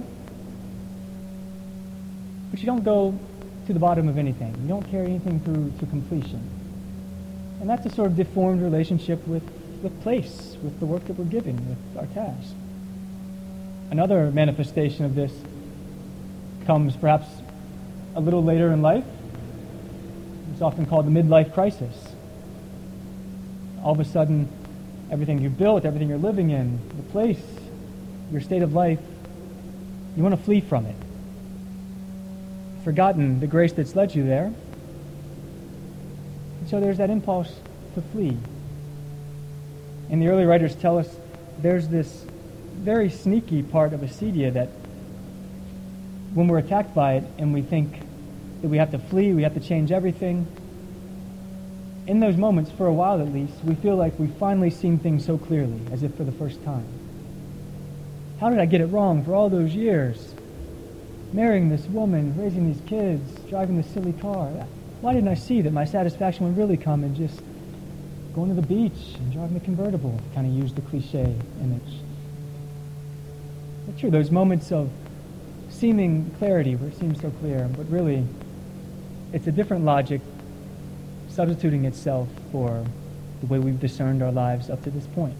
but you don't go to the bottom of anything. You don't carry anything through to completion. And that's a sort of deformed relationship with place, with the work that we're giving, with our task. Another manifestation of this comes perhaps a little later in life. It's often called the midlife crisis. All of a sudden, everything you've built, everything you're living in, the place, your state of life, you want to flee from it. Forgotten the grace that's led you there. And so there's that impulse to flee. And the early writers tell us there's this very sneaky part of acedia that when we're attacked by it and we think that we have to flee, we have to change everything, in those moments, for a while at least, we feel like we've finally seen things so clearly, as if for the first time. How did I get it wrong for all those years? Marrying this woman, raising these kids, driving this silly car. Why didn't I see that my satisfaction would really come in just going to the beach and driving a convertible, to kind of use the cliche image? But true, those moments of seeming clarity where it seems so clear, but really it's a different logic substituting itself for the way we've discerned our lives up to this point.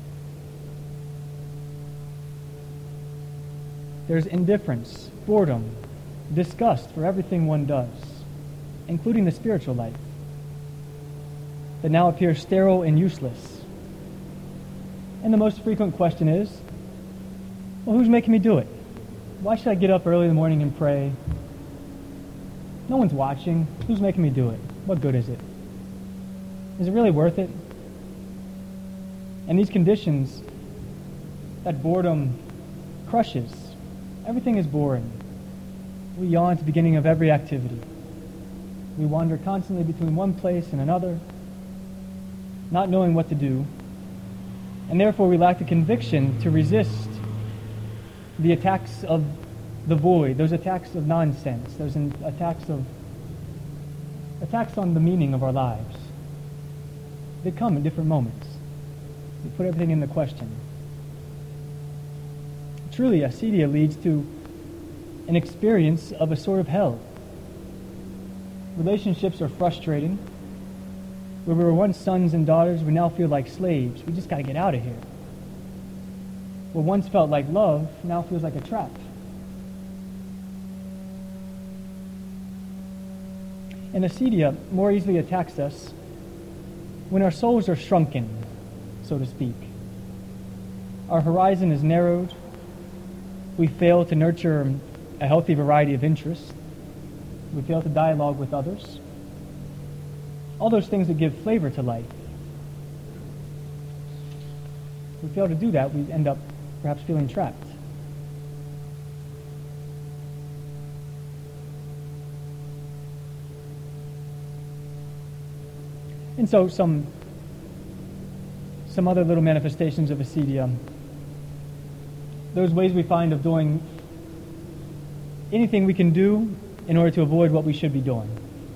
There's indifference, boredom, disgust for everything one does, including the spiritual life, that now appears sterile and useless. And the most frequent question is, well, who's making me do it? Why should I get up early in the morning and pray? No one's watching. Who's making me do it? What good is it? Is it really worth it? And these conditions, that boredom crushes. Everything is boring. We yawn at the beginning of every activity. We wander constantly between one place and another, not knowing what to do, and therefore we lack the conviction to resist the attacks of the void, those attacks of nonsense, those attacks on the meaning of our lives. They come in different moments. They put everything in the question. Truly, acedia leads to an experience of a sort of hell. Relationships are frustrating. Where we were once sons and daughters, we now feel like slaves. We just got to get out of here. What once felt like love now feels like a trap. And acedia more easily attacks us when our souls are shrunken, so to speak. Our horizon is narrowed. We fail to nurture a healthy variety of interests. We fail to dialogue with others. All those things that give flavor to life. If we fail to do that, we end up perhaps feeling trapped. And so some other little manifestations of acedia. Those ways we find of doing anything we can do in order to avoid what we should be doing.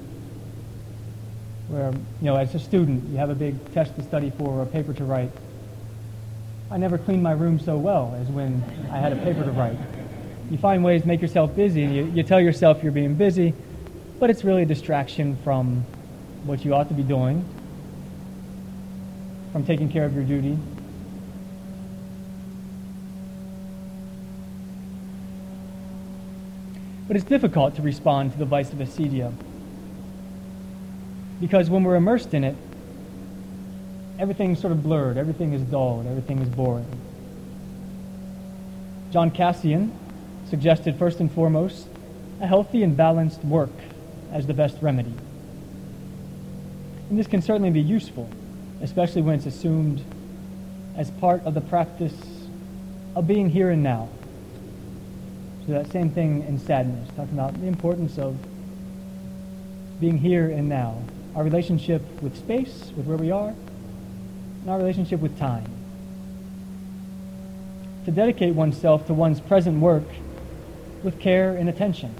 Where, as a student, you have a big test to study for or a paper to write. I never cleaned my room so well as when I had a paper to write. You find ways to make yourself busy, and you tell yourself you're being busy, but it's really a distraction from what you ought to be doing, from taking care of your duty. But it's difficult to respond to the vice of acedia, because when we're immersed in it, everything's sort of blurred, everything is dulled, everything is boring. John Cassian suggested first and foremost a healthy and balanced work as the best remedy. And this can certainly be useful, especially when it's assumed as part of the practice of being here and now. So that same thing in sadness, talking about the importance of being here and now. Our relationship with space, with where we are, and our relationship with time. To dedicate oneself to one's present work with care and attention.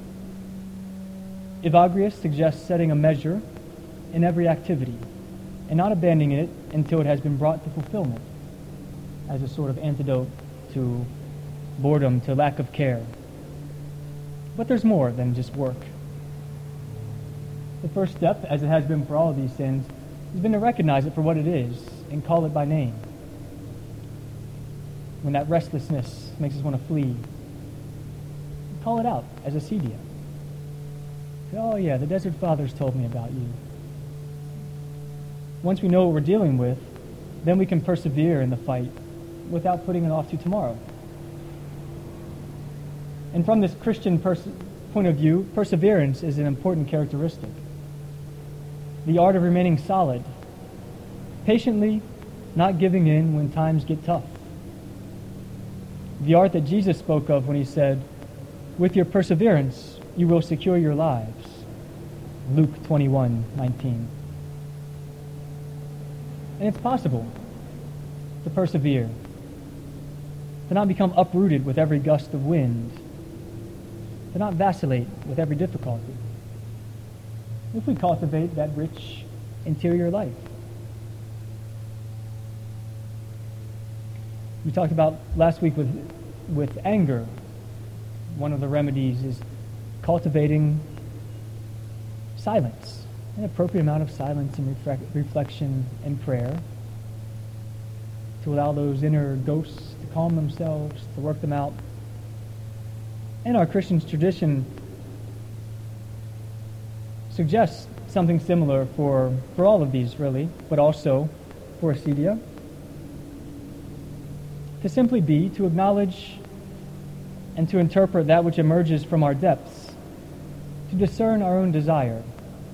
Evagrius suggests setting a measure in every activity and not abandoning it until it has been brought to fulfillment as a sort of antidote to boredom, to lack of care. But there's more than just work. The first step, as it has been for all of these sins, has been to recognize it for what it is and call it by name. When that restlessness makes us want to flee, call it out as acedia. Say, oh yeah, the Desert Fathers told me about you. Once we know what we're dealing with, then we can persevere in the fight without putting it off to tomorrow. And from this Christian point of view, perseverance is an important characteristic. The art of remaining solid, patiently not giving in when times get tough. The art that Jesus spoke of when he said, with your perseverance, you will secure your lives. Luke 21:19. And it's possible to persevere, to not become uprooted with every gust of wind, to not vacillate with every difficulty, if we cultivate that rich interior life. We talked about last week with anger. One of the remedies is cultivating silence, an appropriate amount of silence and reflection and prayer, to allow those inner ghosts to calm themselves, to work them out. And our Christian tradition suggests something similar for all of these, really, but also for acedia. To simply be, to acknowledge and to interpret that which emerges from our depths, to discern our own desire.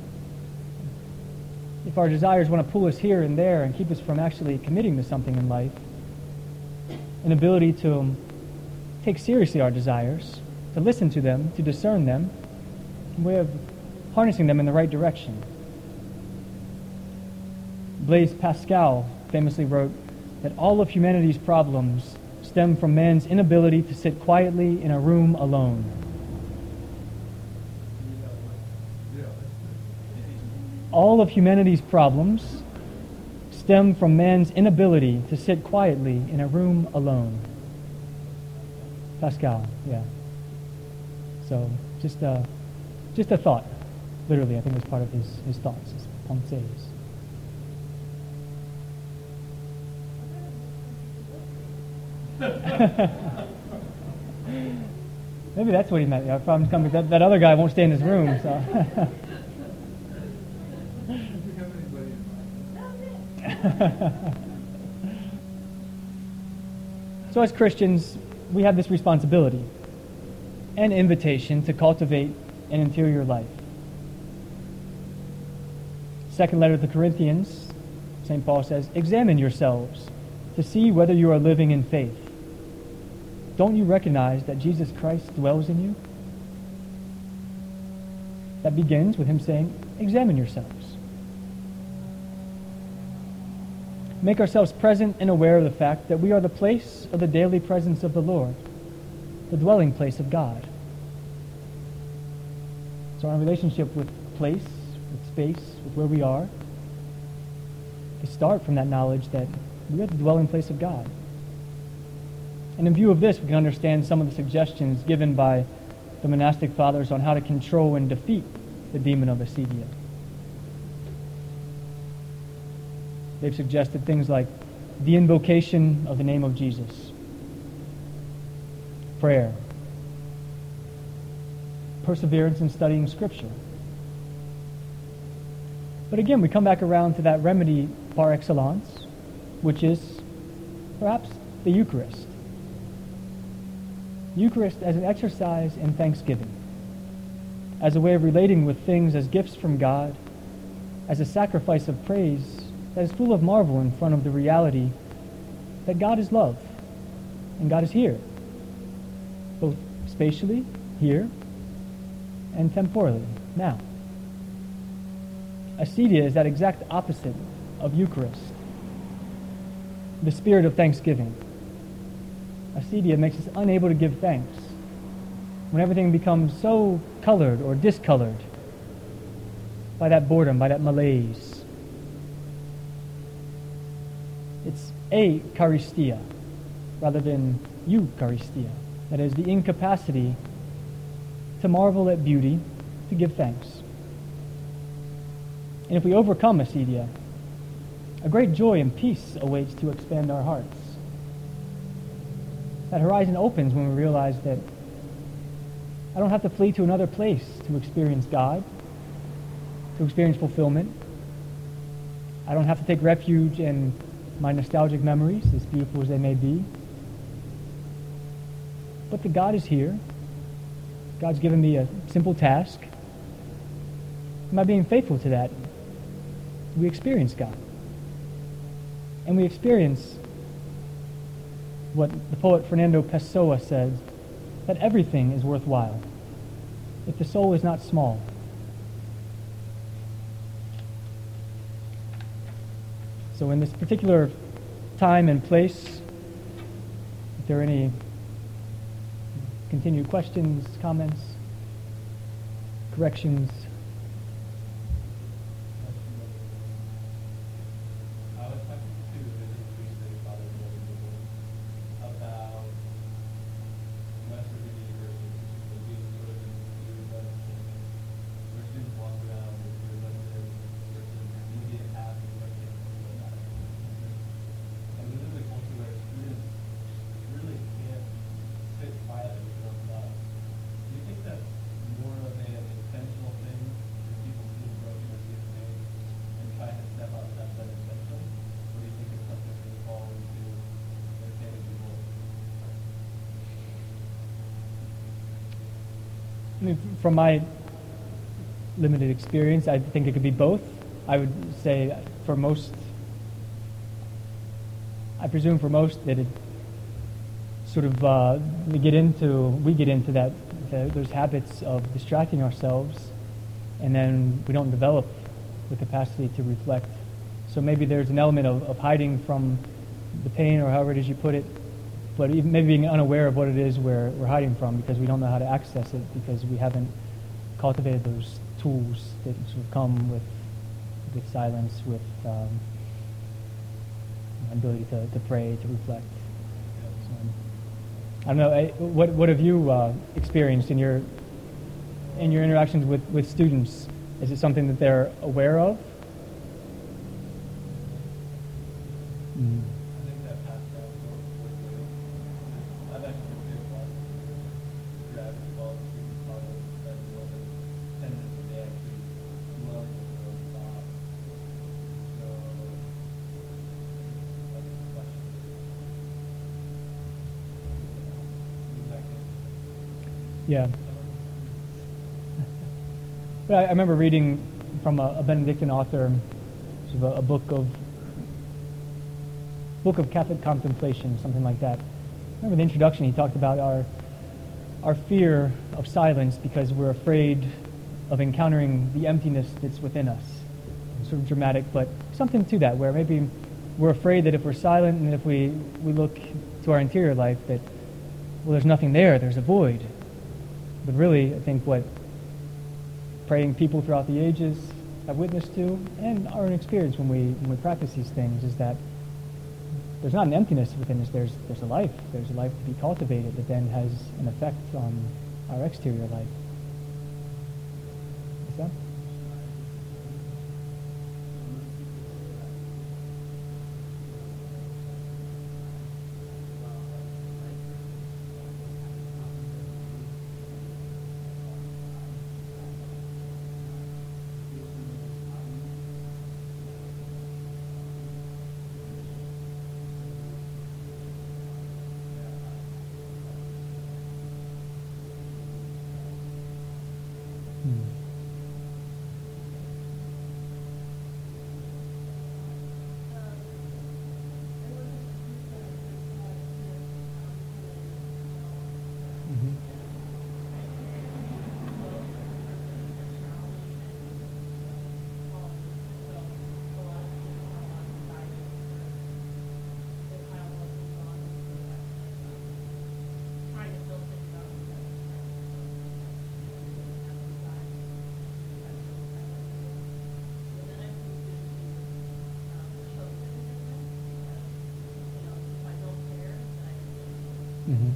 If our desires want to pull us here and there and keep us from actually committing to something in life, an ability to take seriously our desires, to listen to them, to discern them, a way of harnessing them in the right direction. Blaise Pascal famously wrote that all of humanity's problems stem from man's inability to sit quietly in a room alone. All of humanity's problems stem from man's inability to sit quietly in a room alone. Pascal, yeah. So, just a thought. Literally, I think it was part of his thoughts, his pensées. Maybe that's what he meant. Problems come because that other guy won't stay in his room. So, So as Christians, we have this responsibility and invitation to cultivate an interior life. Second letter to the Corinthians, St. Paul says, "Examine yourselves to see whether you are living in faith. Don't you recognize that Jesus Christ dwells in you?" That begins with him saying, examine yourselves. Make ourselves present and aware of the fact that we are the place of the daily presence of the Lord, the dwelling place of God. So our relationship with place, with space, with where we are, to start from that knowledge that we are the dwelling place of God. And in view of this, we can understand some of the suggestions given by the monastic fathers on how to control and defeat the demon of acedia. They've suggested things like the invocation of the name of Jesus, prayer, perseverance in studying Scripture. But again, we come back around to that remedy par excellence, which is perhaps the Eucharist. Eucharist as an exercise in thanksgiving, as a way of relating with things as gifts from God, as a sacrifice of praise that is full of marvel in front of the reality that God is love and God is here, both spatially, here, and temporally, now. Acedia is that exact opposite of Eucharist, the spirit of thanksgiving. Acedia makes us unable to give thanks when everything becomes so colored or discolored by that boredom, by that malaise. It's Eucharistia rather than Eucharistia. That is, the incapacity to marvel at beauty, to give thanks. And if we overcome acedia, a great joy and peace awaits to expand our hearts. That horizon opens when we realize that I don't have to flee to another place to experience God, to experience fulfillment. I don't have to take refuge in my nostalgic memories, as beautiful as they may be. But that God is here. God's given me a simple task. And by being faithful to that, we experience God. And we experience what the poet Fernando Pessoa says, that everything is worthwhile if the soul is not small. So in this particular time and place, if there are any continued questions, comments, corrections, I mean, from my limited experience, I think it could be both. I would say for most, I presume for most that it sort of, we get into that, those habits of distracting ourselves, and then we don't develop the capacity to reflect. So maybe there's an element of hiding from the pain, or however it is you put it, but even maybe being unaware of what it is we're hiding from, because we don't know how to access it, because we haven't cultivated those tools that sort of come with silence, with ability to pray, to reflect. So, I don't know. What have you experienced in your interactions with students? Is it something that they're aware of? Mm. Yeah. But I remember reading from a Benedictine author, sort of a book of Catholic contemplation, something like that. I remember the introduction, he talked about our fear of silence because we're afraid of encountering the emptiness that's within us. Sort of dramatic, but something to that, where maybe we're afraid that if we're silent and if we look to our interior life, that, well, there's nothing there, there's a void. But really, I think what praying people throughout the ages have witnessed to, and our own experience when we practice these things, is that there's not an emptiness within us, there's a life. There's a life to be cultivated that then has an effect on our exterior life. Is that? Mm-hmm.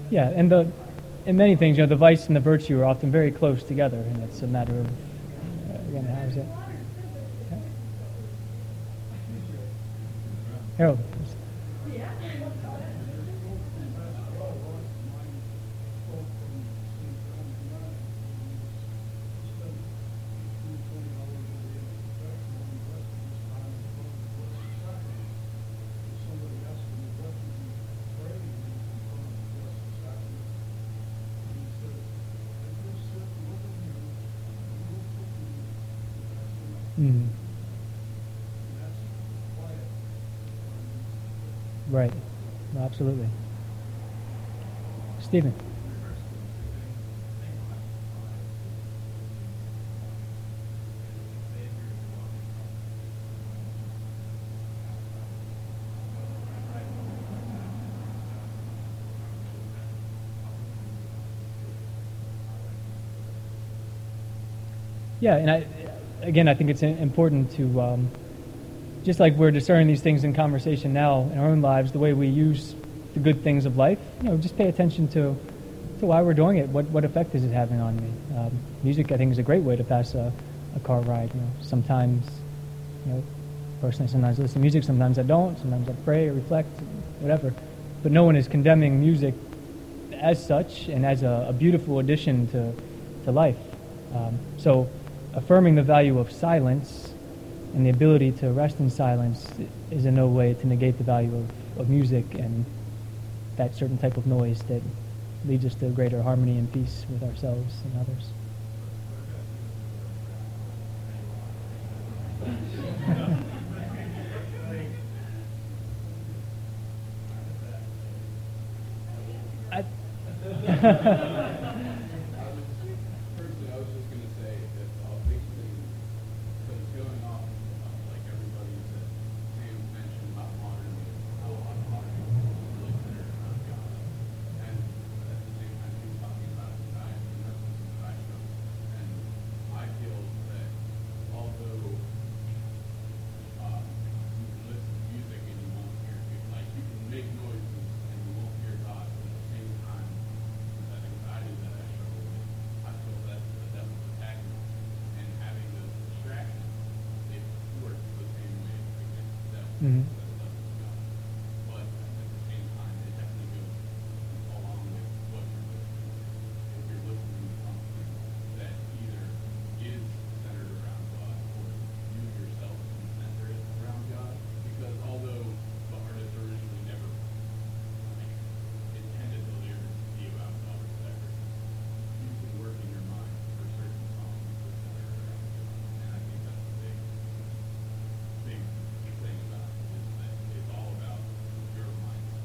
Yeah, and in many things, the vice and the virtue are often very close together, and it's a matter of, again, how is it? Yeah. Harold. Mm. Right. No, absolutely. Stephen. Yeah, and I think it's important to, just like we're discerning these things in conversation now in our own lives, the way we use the good things of life, just pay attention to why we're doing it. What effect is it having on me? Music, I think, is a great way to pass a car ride. Sometimes, personally, sometimes I listen to music, sometimes I don't. Sometimes I pray or reflect, whatever. But no one is condemning music as such and as a beautiful addition to life. So affirming the value of silence and the ability to rest in silence is in no way to negate the value of music and that certain type of noise that leads us to greater harmony and peace with ourselves and others. Personally, I was just going to say that basically, what's going on, like everybody said, Sam mentioned about modern music, how a lot of modern music is really centered around God. And at the same time, he was talking about time and reference to I show. And I feel that although you can listen to music and you won't hear it, like you can make noises and you won't hear God, but at the same time, that anxiety that I struggle with, I feel that the devil's attacking me. And having those distractions, it works the same way against the devil Mhm. that it does with God. But at the same time, it definitely goes along with what you're listening to. If you're listening to something that either is centered around God or you yourself can center it around God, because although the artist originally never intended the lyrics to be about God or whatever, you can work in your mind for certain songs to center around God. And I think that's the big thing about it, is that it's all about your mindset.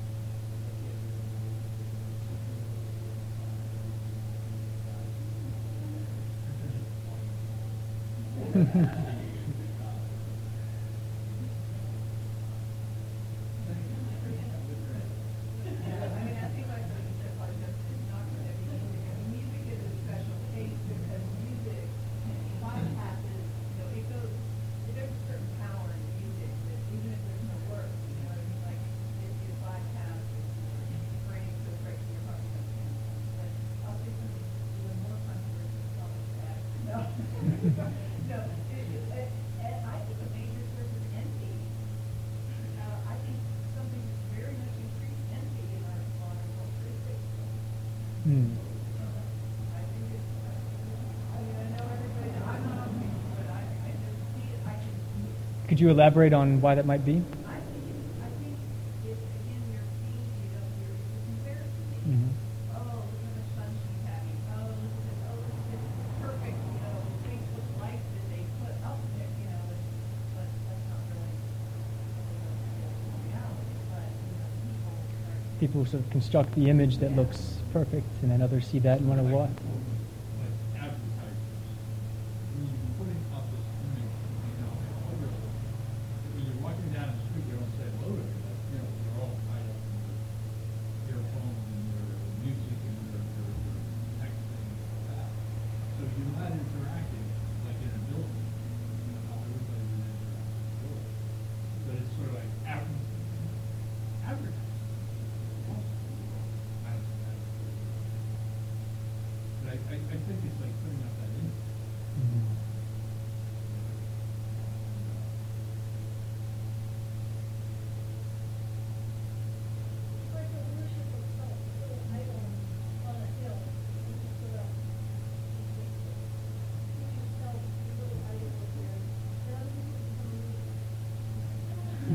Mm. Could you elaborate on why that might be? Mhm. People sort of construct the image that looks perfect, and then others see that and want to watch. Like advertisers, when you're putting up this image, when you're walking down the street, they don't say hello to you, they're all tied up in their phones and their music and their texting and all that. So if you're not interacting, like in a building, how everybody would interact in a building. But it's sort of like advertising.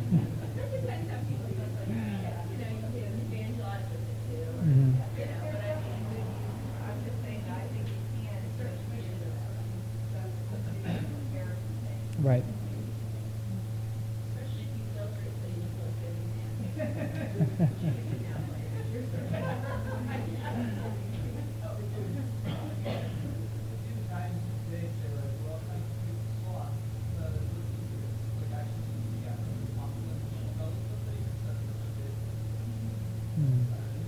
depends on people, you can evangelize with it too, or, Mhm. but I mean, I'm just saying that I think you can, especially in the comparison thing. Right. Especially if you filter it so you look good and Mm.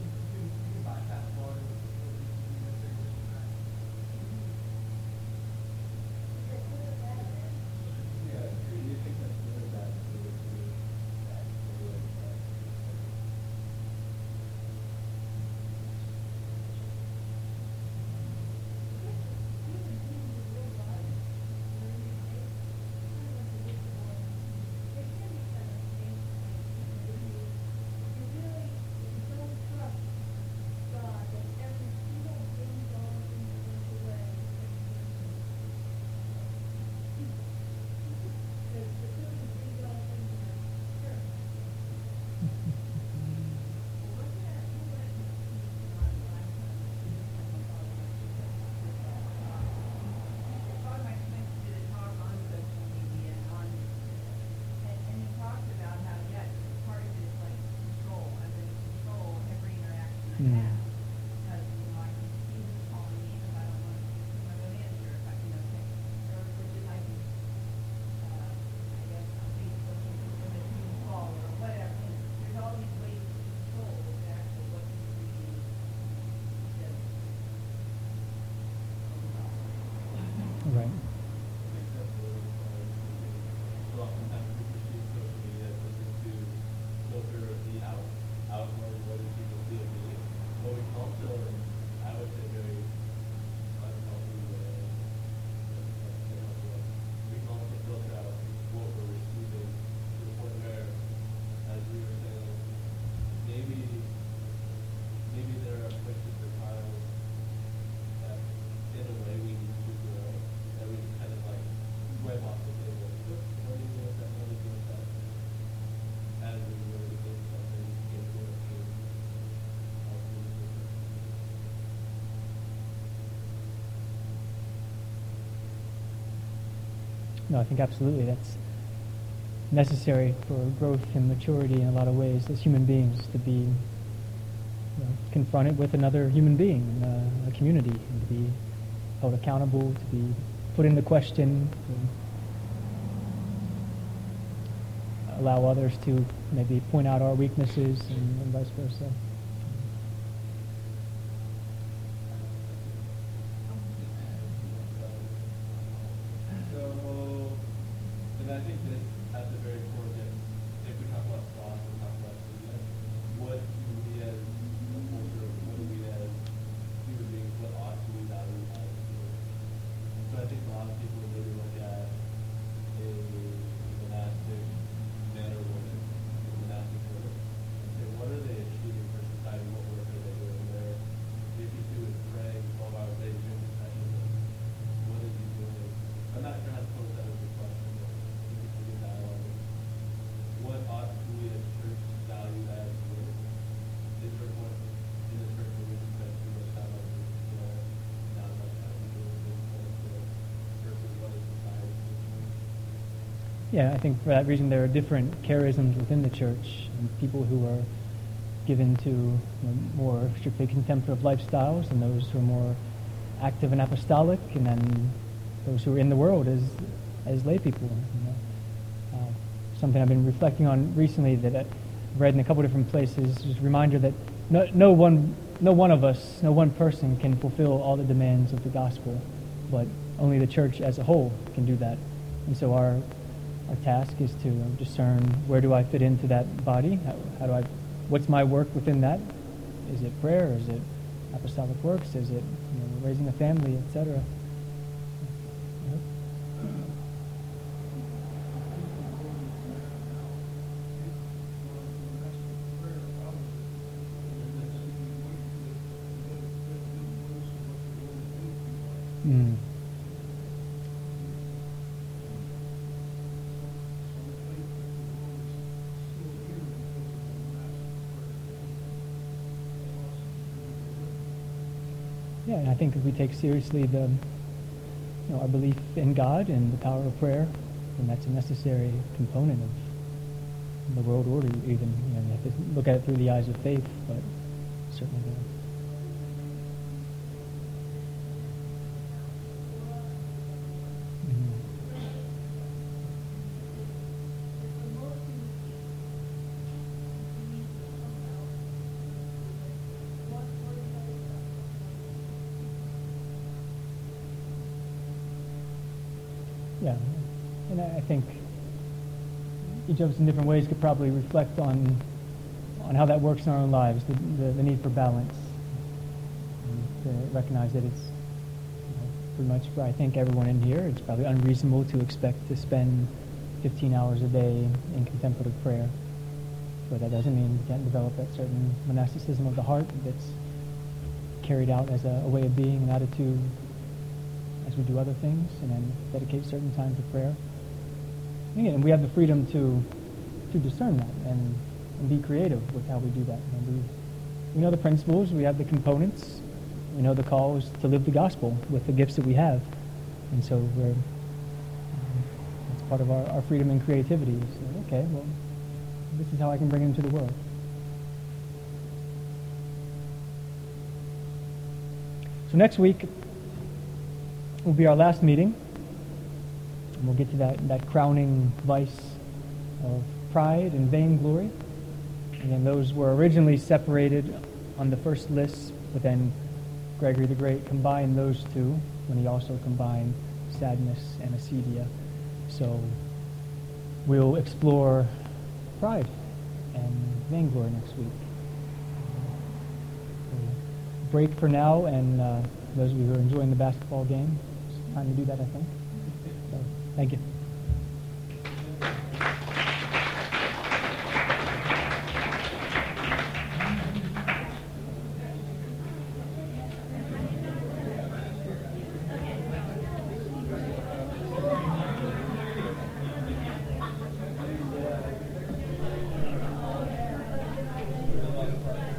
One of my friends did a talk on social media and he talked about how, yes, part of it is like control. I'm going to control every interaction I Mm. have. Because, I can see who's calling me if I don't want to, if I don't answer, if I can, or just I can, I guess on Facebook, you can limit who you call or whatever. There's all these ways to control exactly what you read. Right. So oftentimes we perceive social media as looking to filter the outward, what do people see of me. But we can also, I would say very unhealthy way, we can also filter out what we're receiving to the point where, as we were saying, maybe there are places or times that in a way we need to grow, that we can kind of like swipe off the table. Let me do it, let me do it, as we really get something, get to it, No, I think absolutely that's necessary for growth and maturity in a lot of ways as human beings to be confronted with another human being in a community and to be held accountable, to be put into question, to allow others to maybe point out our weaknesses and vice versa. So, and I think that at the very core of it, if we talk about sloth, we talk about media, what do we as a culture, what do we as human beings, what ought we value as humans? So I think a lot of people really look at a monastic man or woman, a monastic woman, and say, what are they achieving for society? What work are they doing? Where JP2 is praying 12 hours a day, doing confession. What is he doing? I'm not trying to pose that as a question, but we can do dialogue. What ought we as church value as good? Is there one in the church where we can spend too much time on not much time doing things versus what is society doing? Yeah, I think for that reason there are different charisms within the church, and people who are given to more strictly contemplative lifestyles, and those who are more active and apostolic, and then those who are in the world as lay people. Something I've been reflecting on recently that I've read in a couple different places is a reminder that no one of us, no one person can fulfill all the demands of the gospel, but only the church as a whole can do that. And so our task is to discern where do I fit into that body? How do I? What's my work within that? Is it prayer? Is it apostolic works? Is it raising a family, etc.? Mm. Yeah, and I think if we take seriously our belief in God and the power of prayer, then that's a necessary component of the world order. Even you have to look at it through the eyes of faith, but certainly do. Yeah, and I think each of us in different ways could probably reflect on how that works in our own lives, the need for balance, and to recognize that it's pretty much for, I think, everyone in here, it's probably unreasonable to expect to spend 15 hours a day in contemplative prayer. But that doesn't mean we can't develop that certain monasticism of the heart that's carried out as a way of being, an attitude, as we do other things, and then dedicate certain time to prayer. And again, we have the freedom to discern that and be creative with how we do that. And we know the principles, we have the components, we know the call is to live the gospel with the gifts that we have. And so it's part of our freedom and creativity. So, okay, well, this is how I can bring it into the world. So next week will be our last meeting. And we'll get to that crowning vice of pride and vainglory. And then those were originally separated on the first list, but then Gregory the Great combined those two when he also combined sadness and acedia. So we'll explore pride and vainglory next week. Break for now, and those of you who are enjoying the basketball game, it's time to do that, I think. So, thank you.